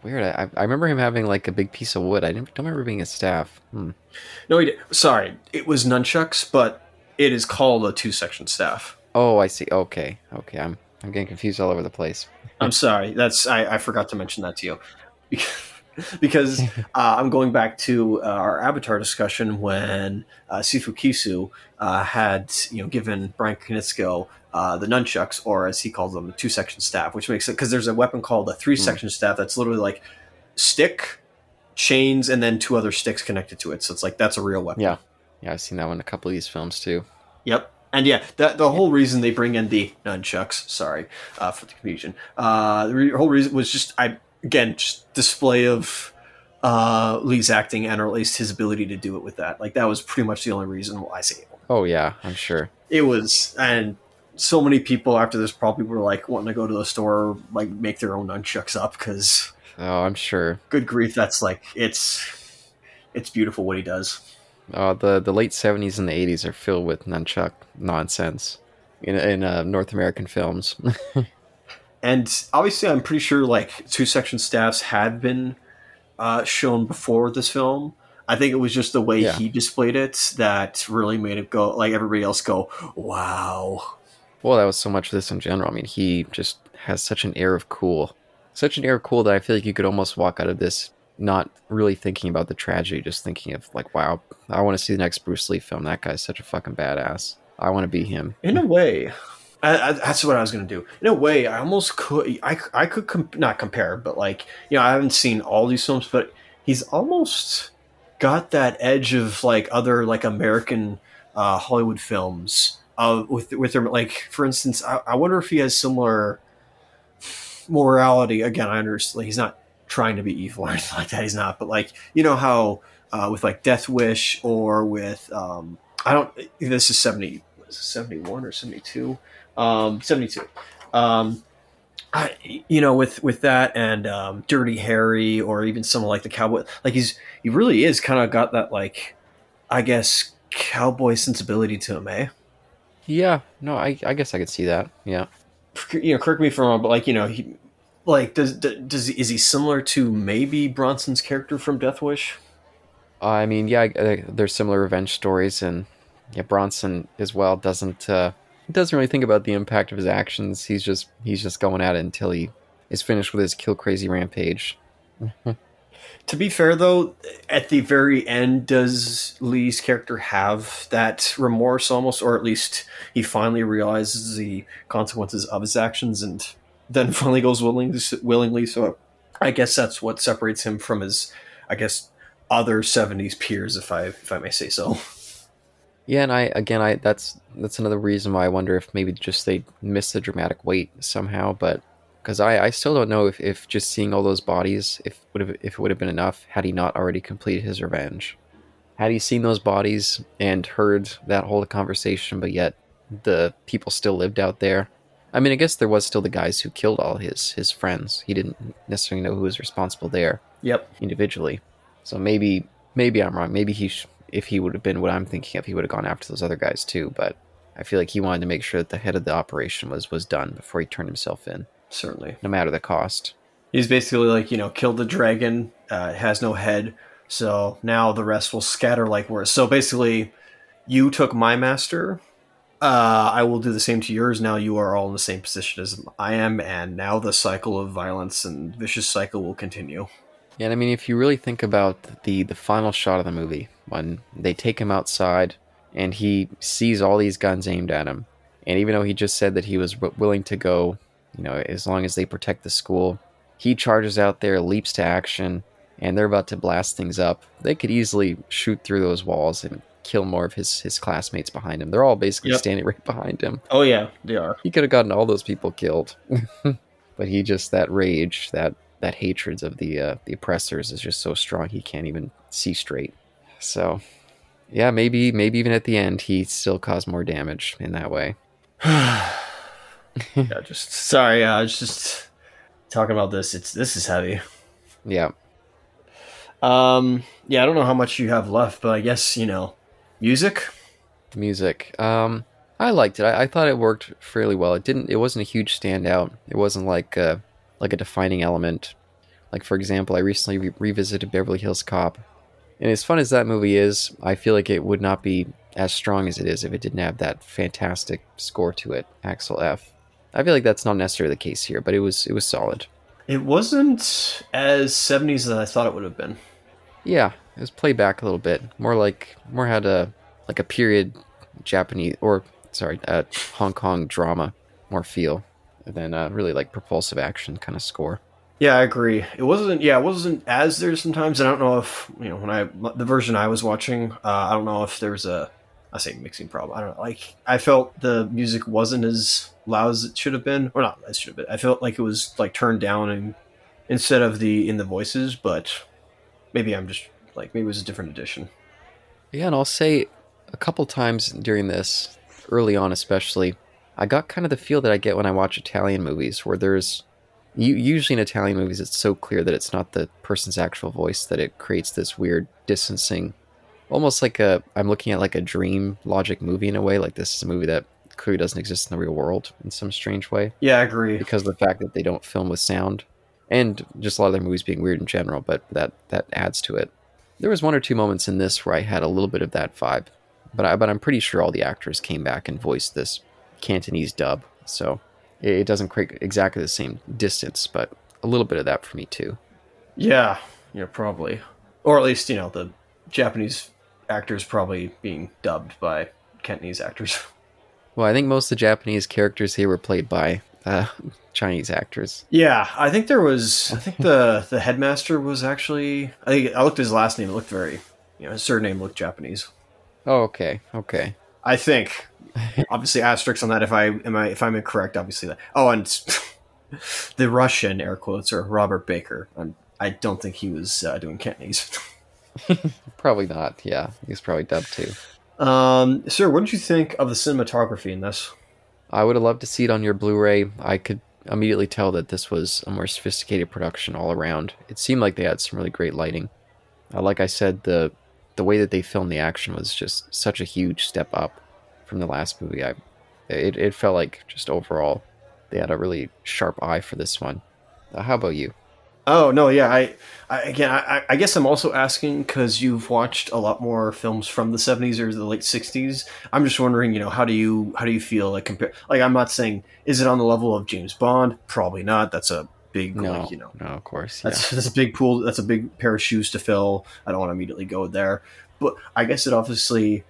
Weird. I, I remember him having like a big piece of wood. I didn't, don't remember being a staff. Hmm. No, he did. Sorry, it was nunchucks, but it is called a two-section staff. Oh, I see. Okay, okay. I'm I'm getting confused all over the place. I'm sorry. That's I, I forgot to mention that to you. Because uh, I'm going back to uh, our Avatar discussion when uh, Sifu Kisu uh, had you know given Brian Konietzko uh, the nunchucks, or as he calls them, the two-section staff, which makes it because there's a weapon called a three-section mm. staff that's literally like stick, chains, and then two other sticks connected to it. So it's like that's a real weapon. Yeah, yeah, I've seen that one in a couple of these films too. Yep. And yeah, that, the whole reason they bring in the nunchucks, sorry uh, for the confusion, uh, the re- whole reason was just, I again, just display of uh, Lee's acting and or at least his ability to do it with that. Like, that was pretty much the only reason why I say it. Oh, yeah, I'm sure. It was, and so many people after this probably were, like, wanting to go to the store, like, make their own nunchucks up, because... Oh, I'm sure. Good grief, that's, like, it's it's beautiful what he does. Uh, the, the late seventies and the eighties are filled with nunchuck nonsense in, in uh, North American films. And obviously, I'm pretty sure like two section staffs had been uh, shown before this film. I think it was just the way yeah. he displayed it that really made it go, like everybody else go, wow. Well, that was so much of this in general. I mean, he just has such an air of cool. Such an air of cool that I feel like you could almost walk out of this not really thinking about the tragedy, just thinking of like, wow, I want to see the next Bruce Lee film. That guy's such a fucking badass. I want to be him. In a way... I, I, that's what I was going to do. In a way, I almost could, I, I could comp- not compare, but like, you know, I haven't seen all these films, but he's almost got that edge of like other like American uh, Hollywood films uh, with, with their, like, for instance, I, I wonder if he has similar morality. Again, I understand he's not trying to be evil or anything like that. He's not, but like, you know how uh, with like Death Wish or with, um, I don't, this is seventy, seventy-one or seventy-two. Um, seventy-two. Um, I, you know, with, with that and um, Dirty Harry or even someone like the Cowboy, like he's he really is kind of got that like, I guess, cowboy sensibility to him, eh? Yeah, no, I I guess I could see that. Yeah, you know, correct me if I'm wrong, but like you know, he like does does is he similar to maybe Bronson's character from Death Wish? Uh, I mean, yeah, uh, there's similar revenge stories, and yeah, Bronson as well doesn't. Uh, He doesn't really think about the impact of his actions. He's just he's just going at it until he is finished with his kill crazy rampage. To be fair, though, at the very end, does Lee's character have that remorse almost, or at least he finally realizes the consequences of his actions and then finally goes willingly? willingly. So I guess that's what separates him from his, I guess, other seventies peers, if I if I may say so. Yeah, and I again, I that's that's another reason why I wonder if maybe just they missed the dramatic weight somehow. But because I, I still don't know if, if just seeing all those bodies, if would have if it would have been enough had he not already completed his revenge. Had he seen those bodies and heard that whole conversation, but yet the people still lived out there. I mean, I guess there was still the guys who killed all his his friends. He didn't necessarily know who was responsible there. Yep. Individually. So maybe maybe I'm wrong. Maybe he. Sh- If he would have been what I'm thinking of, he would have gone after those other guys too. But I feel like he wanted to make sure that the head of the operation was was done before he turned himself in. Certainly. No matter the cost. He's basically like, you know, killed the dragon, uh, it has no head, so now the rest will scatter like worse. So basically, you took my master, uh, I will do the same to yours. Now you are all in the same position as I am, and now the cycle of violence and vicious cycle will continue. Yeah, and I mean, if you really think about the, the final shot of the movie, when they take him outside and he sees all these guns aimed at him, and even though he just said that he was w- willing to go, you know, as long as they protect the school, he charges out there, leaps to action, and they're about to blast things up. They could easily shoot through those walls and kill more of his, his classmates behind him. They're all basically yep. standing right behind him. Oh yeah, they are. He could have gotten all those people killed. But he just, that rage, that that hatred of the uh, the oppressors is just so strong he can't even see straight. So, yeah, maybe maybe even at the end he still caused more damage in that way. yeah, just sorry, I was just talking about this. It's this is heavy. Yeah. Um. Yeah, I don't know how much you have left, but I guess you know, music. Music. Um, I liked it. I, I thought it worked fairly well. It didn't. It wasn't a huge standout. It wasn't like. Uh, like a defining element. Like, for example, I recently re- revisited Beverly Hills Cop. And as fun as that movie is, I feel like it would not be as strong as it is if it didn't have that fantastic score to it, Axel F. I feel like that's not necessarily the case here, but it was it was solid. It wasn't as seventies as I thought it would have been. Yeah, it was played back a little bit. More like, more had a, like a period Japanese, or, sorry, a Hong Kong drama more feel than uh, really like propulsive action kind of score. Yeah, I agree. It wasn't. Yeah, it wasn't as there sometimes. I don't know if you know when I the version I was watching. Uh, I don't know if there was a I say mixing problem. I don't know. Like I felt the music wasn't as loud as it should have been, or not as should have been. I felt like it was like turned down and instead of the in the voices. But maybe I'm just like maybe it was a different edition. Yeah, and I'll say a couple times during this, early on especially, I got kind of the feel that I get when I watch Italian movies, where there's You, usually in Italian movies, it's so clear that it's not the person's actual voice that it creates this weird distancing, almost like a I'm looking at like a dream logic movie in a way. Like this is a movie that clearly doesn't exist in the real world in some strange way. Yeah, I agree. Because of the fact that they don't film with sound, and just a lot of their movies being weird in general. But that that adds to it. There was one or two moments in this where I had a little bit of that vibe, but I but I'm pretty sure all the actors came back and voiced this Cantonese dub. So. It doesn't create exactly the same distance, but a little bit of that for me too. Yeah, yeah, probably. Or at least, you know, the Japanese actors probably being dubbed by Cantonese actors. Well, I think most of the Japanese characters here were played by uh, Chinese actors. Yeah, I think there was, I think the, the headmaster was actually, I think I looked at his last name, it looked very, you know, his surname looked Japanese. Oh, okay, okay. I think. Obviously, asterisks on that if I am I if I'm incorrect. Obviously, that. Oh, and the Russian air quotes are Robert Baker. I'm, I don't think he was uh, doing Cantonese. Probably not. Yeah, he was probably dubbed too. Um, sir, what did you think of the cinematography in this? I would have loved to see it on your Blu-ray. I could immediately tell that this was a more sophisticated production all around. It seemed like they had some really great lighting. Uh, like I said, the the way that they filmed the action was just such a huge step up from the last movie. I it, it felt like just overall they had a really sharp eye for this one. Uh, how about you? Oh no, yeah. I, I again, I, I guess I'm also asking because you've watched a lot more films from the seventies or the late sixties. I'm just wondering, you know, how do you how do you feel like compare? Like, I'm not saying is it on the level of James Bond? Probably not. That's a big, no, like, you know, no, of course, yeah. that's that's a big pool. That's a big pair of shoes to fill. I don't want to immediately go there, but I guess it obviously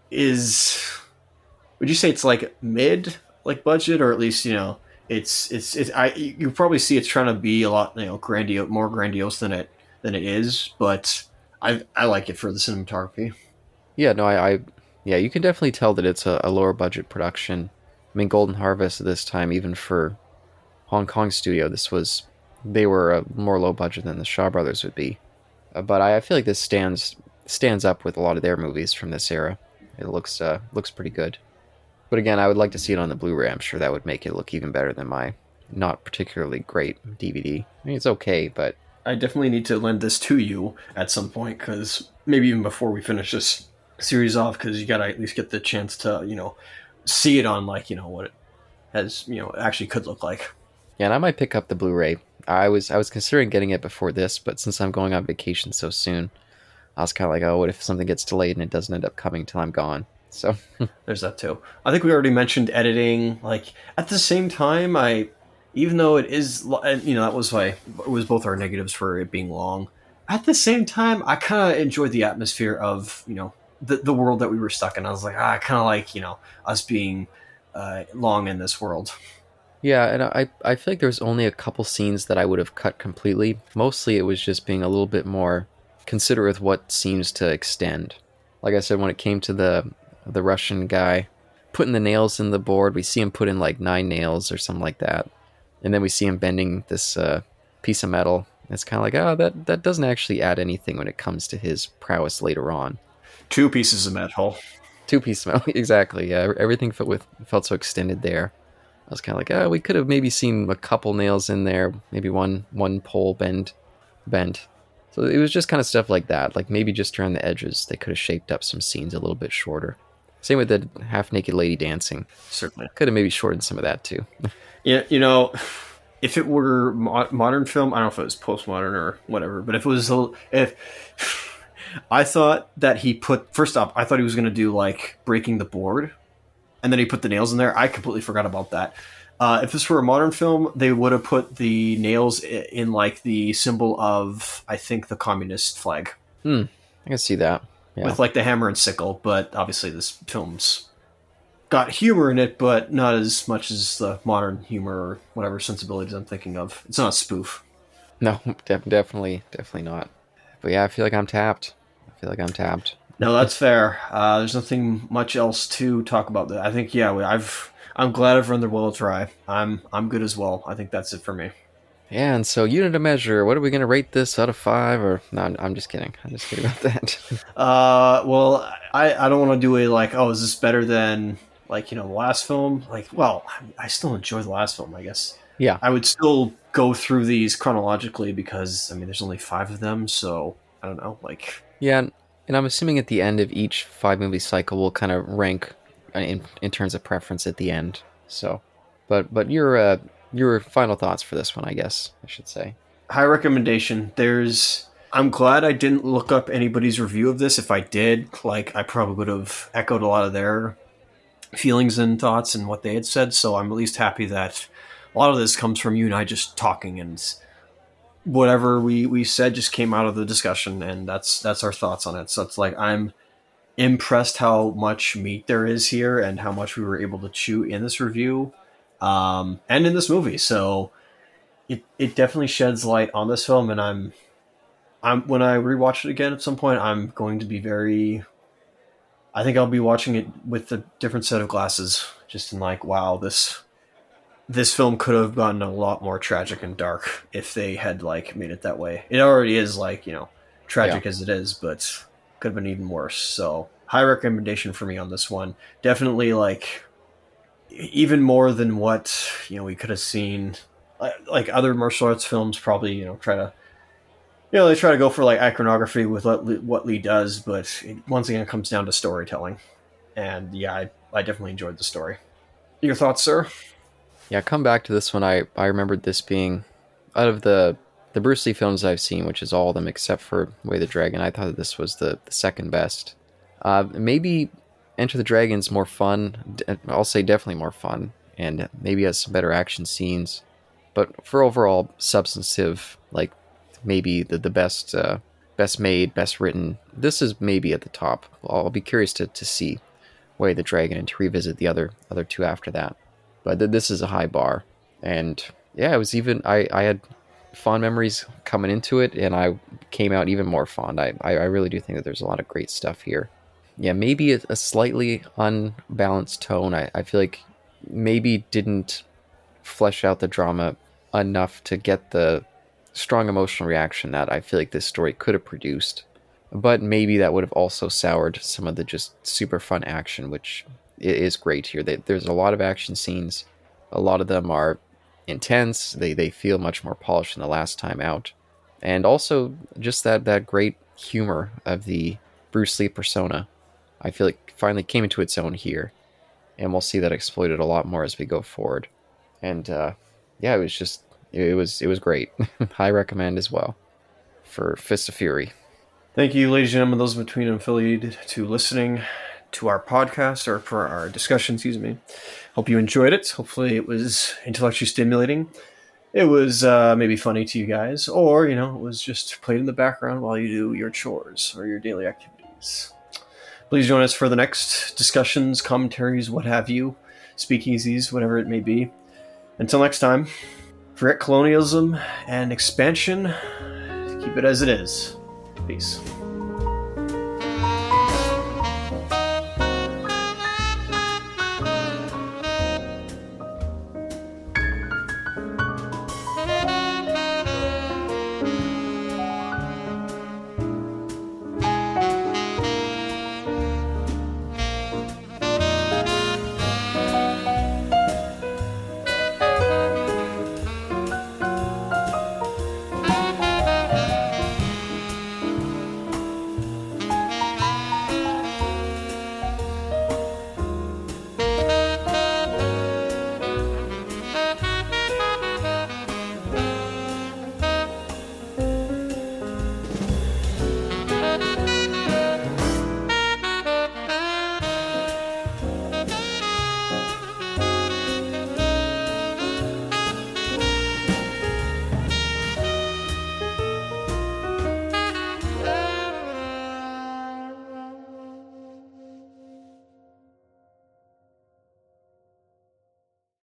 is. Would you say it's like mid, like budget, or at least you know it's it's it's I you probably see it's trying to be a lot you know grandiose, more grandiose than it than it is, but I I like it for the cinematography. Yeah, no, I, I yeah, you can definitely tell that it's a, a lower budget production. I mean, Golden Harvest at this time, even for Hong Kong studio, this was they were a more low budget than the Shaw Brothers would be. Uh, but I, I feel like this stands stands up with a lot of their movies from this era. It looks uh, looks pretty good. But again, I would like to see it on the Blu-ray. I'm sure that would make it look even better than my not particularly great D V D. I mean, it's okay, but I definitely need to lend this to you at some point, because maybe even before we finish this series off, because you gotta at least get the chance to, you know, see it on, like, you know, what it has, you know, actually could look like. Yeah, and I might pick up the Blu-ray. I was I was considering getting it before this, but since I'm going on vacation so soon, I was kind of like, oh, what if something gets delayed and it doesn't end up coming till I'm gone? So there's that too. I think we already mentioned editing. Like, at the same time, I, even though it is, you know, that was why it was both our negatives for it being long. At the same time, I kind of enjoyed the atmosphere of, you know, the the world that we were stuck in. I was like, ah, I kind of like, you know, us being uh, long in this world. Yeah, and I I feel like there's only a couple scenes that I would have cut completely. Mostly it was just being a little bit more considerate with what scenes to extend. Like I said, when it came to the the Russian guy putting the nails in the board, we see him put in like nine nails or something like that, and then we see him bending this uh, piece of metal. It's kind of like, oh, that that doesn't actually add anything when it comes to his prowess later on. Two pieces of metal. Two pieces of metal, exactly. Yeah, everything felt with felt so extended there. I was kind of like, oh, we could have maybe seen a couple nails in there, maybe one one pole bend, bent. So it was just kind of stuff like that. Like maybe just around the edges, they could have shaped up some scenes a little bit shorter. Same with the half-naked lady dancing. Certainly. Could have maybe shortened some of that too. Yeah, you know, if it were mo- modern film, I don't know if it was postmodern or whatever, but if it was a, if I thought that he put first off, I thought he was going to do like breaking the board, and then he put the nails in there. I completely forgot about that. Uh, if this were a modern film, they would have put the nails in, in like the symbol of, I think, the communist flag. Hmm. I can see that. Yeah. With like the hammer and sickle, but obviously this film's got humor in it, but not as much as the modern humor or whatever sensibilities I'm thinking of. It's not a spoof. No, def- definitely, definitely not. But yeah, I feel like I'm tapped. I feel like I'm tapped. No, that's fair. Uh, there's nothing much else to talk about. That I think, yeah, I've. I'm glad I've run the well try. I'm I'm good as well. I think that's it for me. Yeah, and so unit of measure, what are we going to rate this out of five? Or no, I'm, I'm just kidding. I'm just kidding about that. uh, well, I, I don't want to do a like, oh, is this better than like, you know, the last film? Like, well, I still enjoy the last film, I guess. Yeah. I would still go through these chronologically because, I mean, there's only five of them, so I don't know, like... Yeah, and I'm assuming at the end of each five-movie cycle, we'll kind of rank in, in terms of preference at the end, so... But but your, uh, your final thoughts for this one, I guess, I should say. High recommendation. There's... I'm glad I didn't look up anybody's review of this. If I did, like, I probably would have echoed a lot of their feelings and thoughts and what they had said, so I'm at least happy that a lot of this comes from you and I just talking, and whatever we, we said just came out of the discussion, and that's that's our thoughts on it. So it's like, I'm impressed how much meat there is here and how much we were able to chew in this review um, and in this movie. So it it definitely sheds light on this film, and I'm I'm when I rewatch it again at some point, I'm going to be very... I think I'll be watching it with a different set of glasses, just in like, wow, this this film could have gotten a lot more tragic and dark if they had like made it that way. It already is like, you know, tragic yeah. as it is, but could have been even worse. So high recommendation for me on this one. Definitely like even more than what, you know, we could have seen like other martial arts films probably, you know, try to You know, they try to go for like iconography with what Lee, what Lee does, but it, once again, it comes down to storytelling. And yeah, I, I definitely enjoyed the story. Your thoughts, sir? Yeah, come back to this one. I, I remembered this being, out of the the Bruce Lee films I've seen, which is all of them except for Way of the Dragon, I thought that this was the, the second best. Uh, maybe Enter the Dragon's more fun. I'll say definitely more fun, and maybe has some better action scenes. But for overall substantive, like, maybe the, the best uh, best made, best written, this is maybe at the top. I'll be curious to, to see Way of the Dragon and to revisit the other other two after that. But th- this is a high bar. And yeah, it was even, I, I had fond memories coming into it, and I came out even more fond. I, I, I really do think that there's a lot of great stuff here. Yeah, maybe a, a slightly unbalanced tone. I, I feel like maybe didn't flesh out the drama enough to get the strong emotional reaction that I feel like this story could have produced. But maybe that would have also soured some of the just super fun action, which is great here. There's a lot of action scenes. A lot of them are intense. They they feel much more polished than the last time out. And also just that, that great humor of the Bruce Lee persona, I feel like finally came into its own here. And we'll see that exploited a lot more as we go forward. And uh, yeah, it was just, it was it was great. I recommend as well for Fist of Fury. Thank you, ladies and gentlemen, those between and affiliated to listening to our podcast or for our discussion, excuse me. Hope you enjoyed it. Hopefully it was intellectually stimulating. It was uh, maybe funny to you guys, or, you know, it was just played in the background while you do your chores or your daily activities. Please join us for the next discussions, commentaries, what have you, speakeasies, whatever it may be. Until next time, forget colonialism and expansion. Keep it as it is. Peace.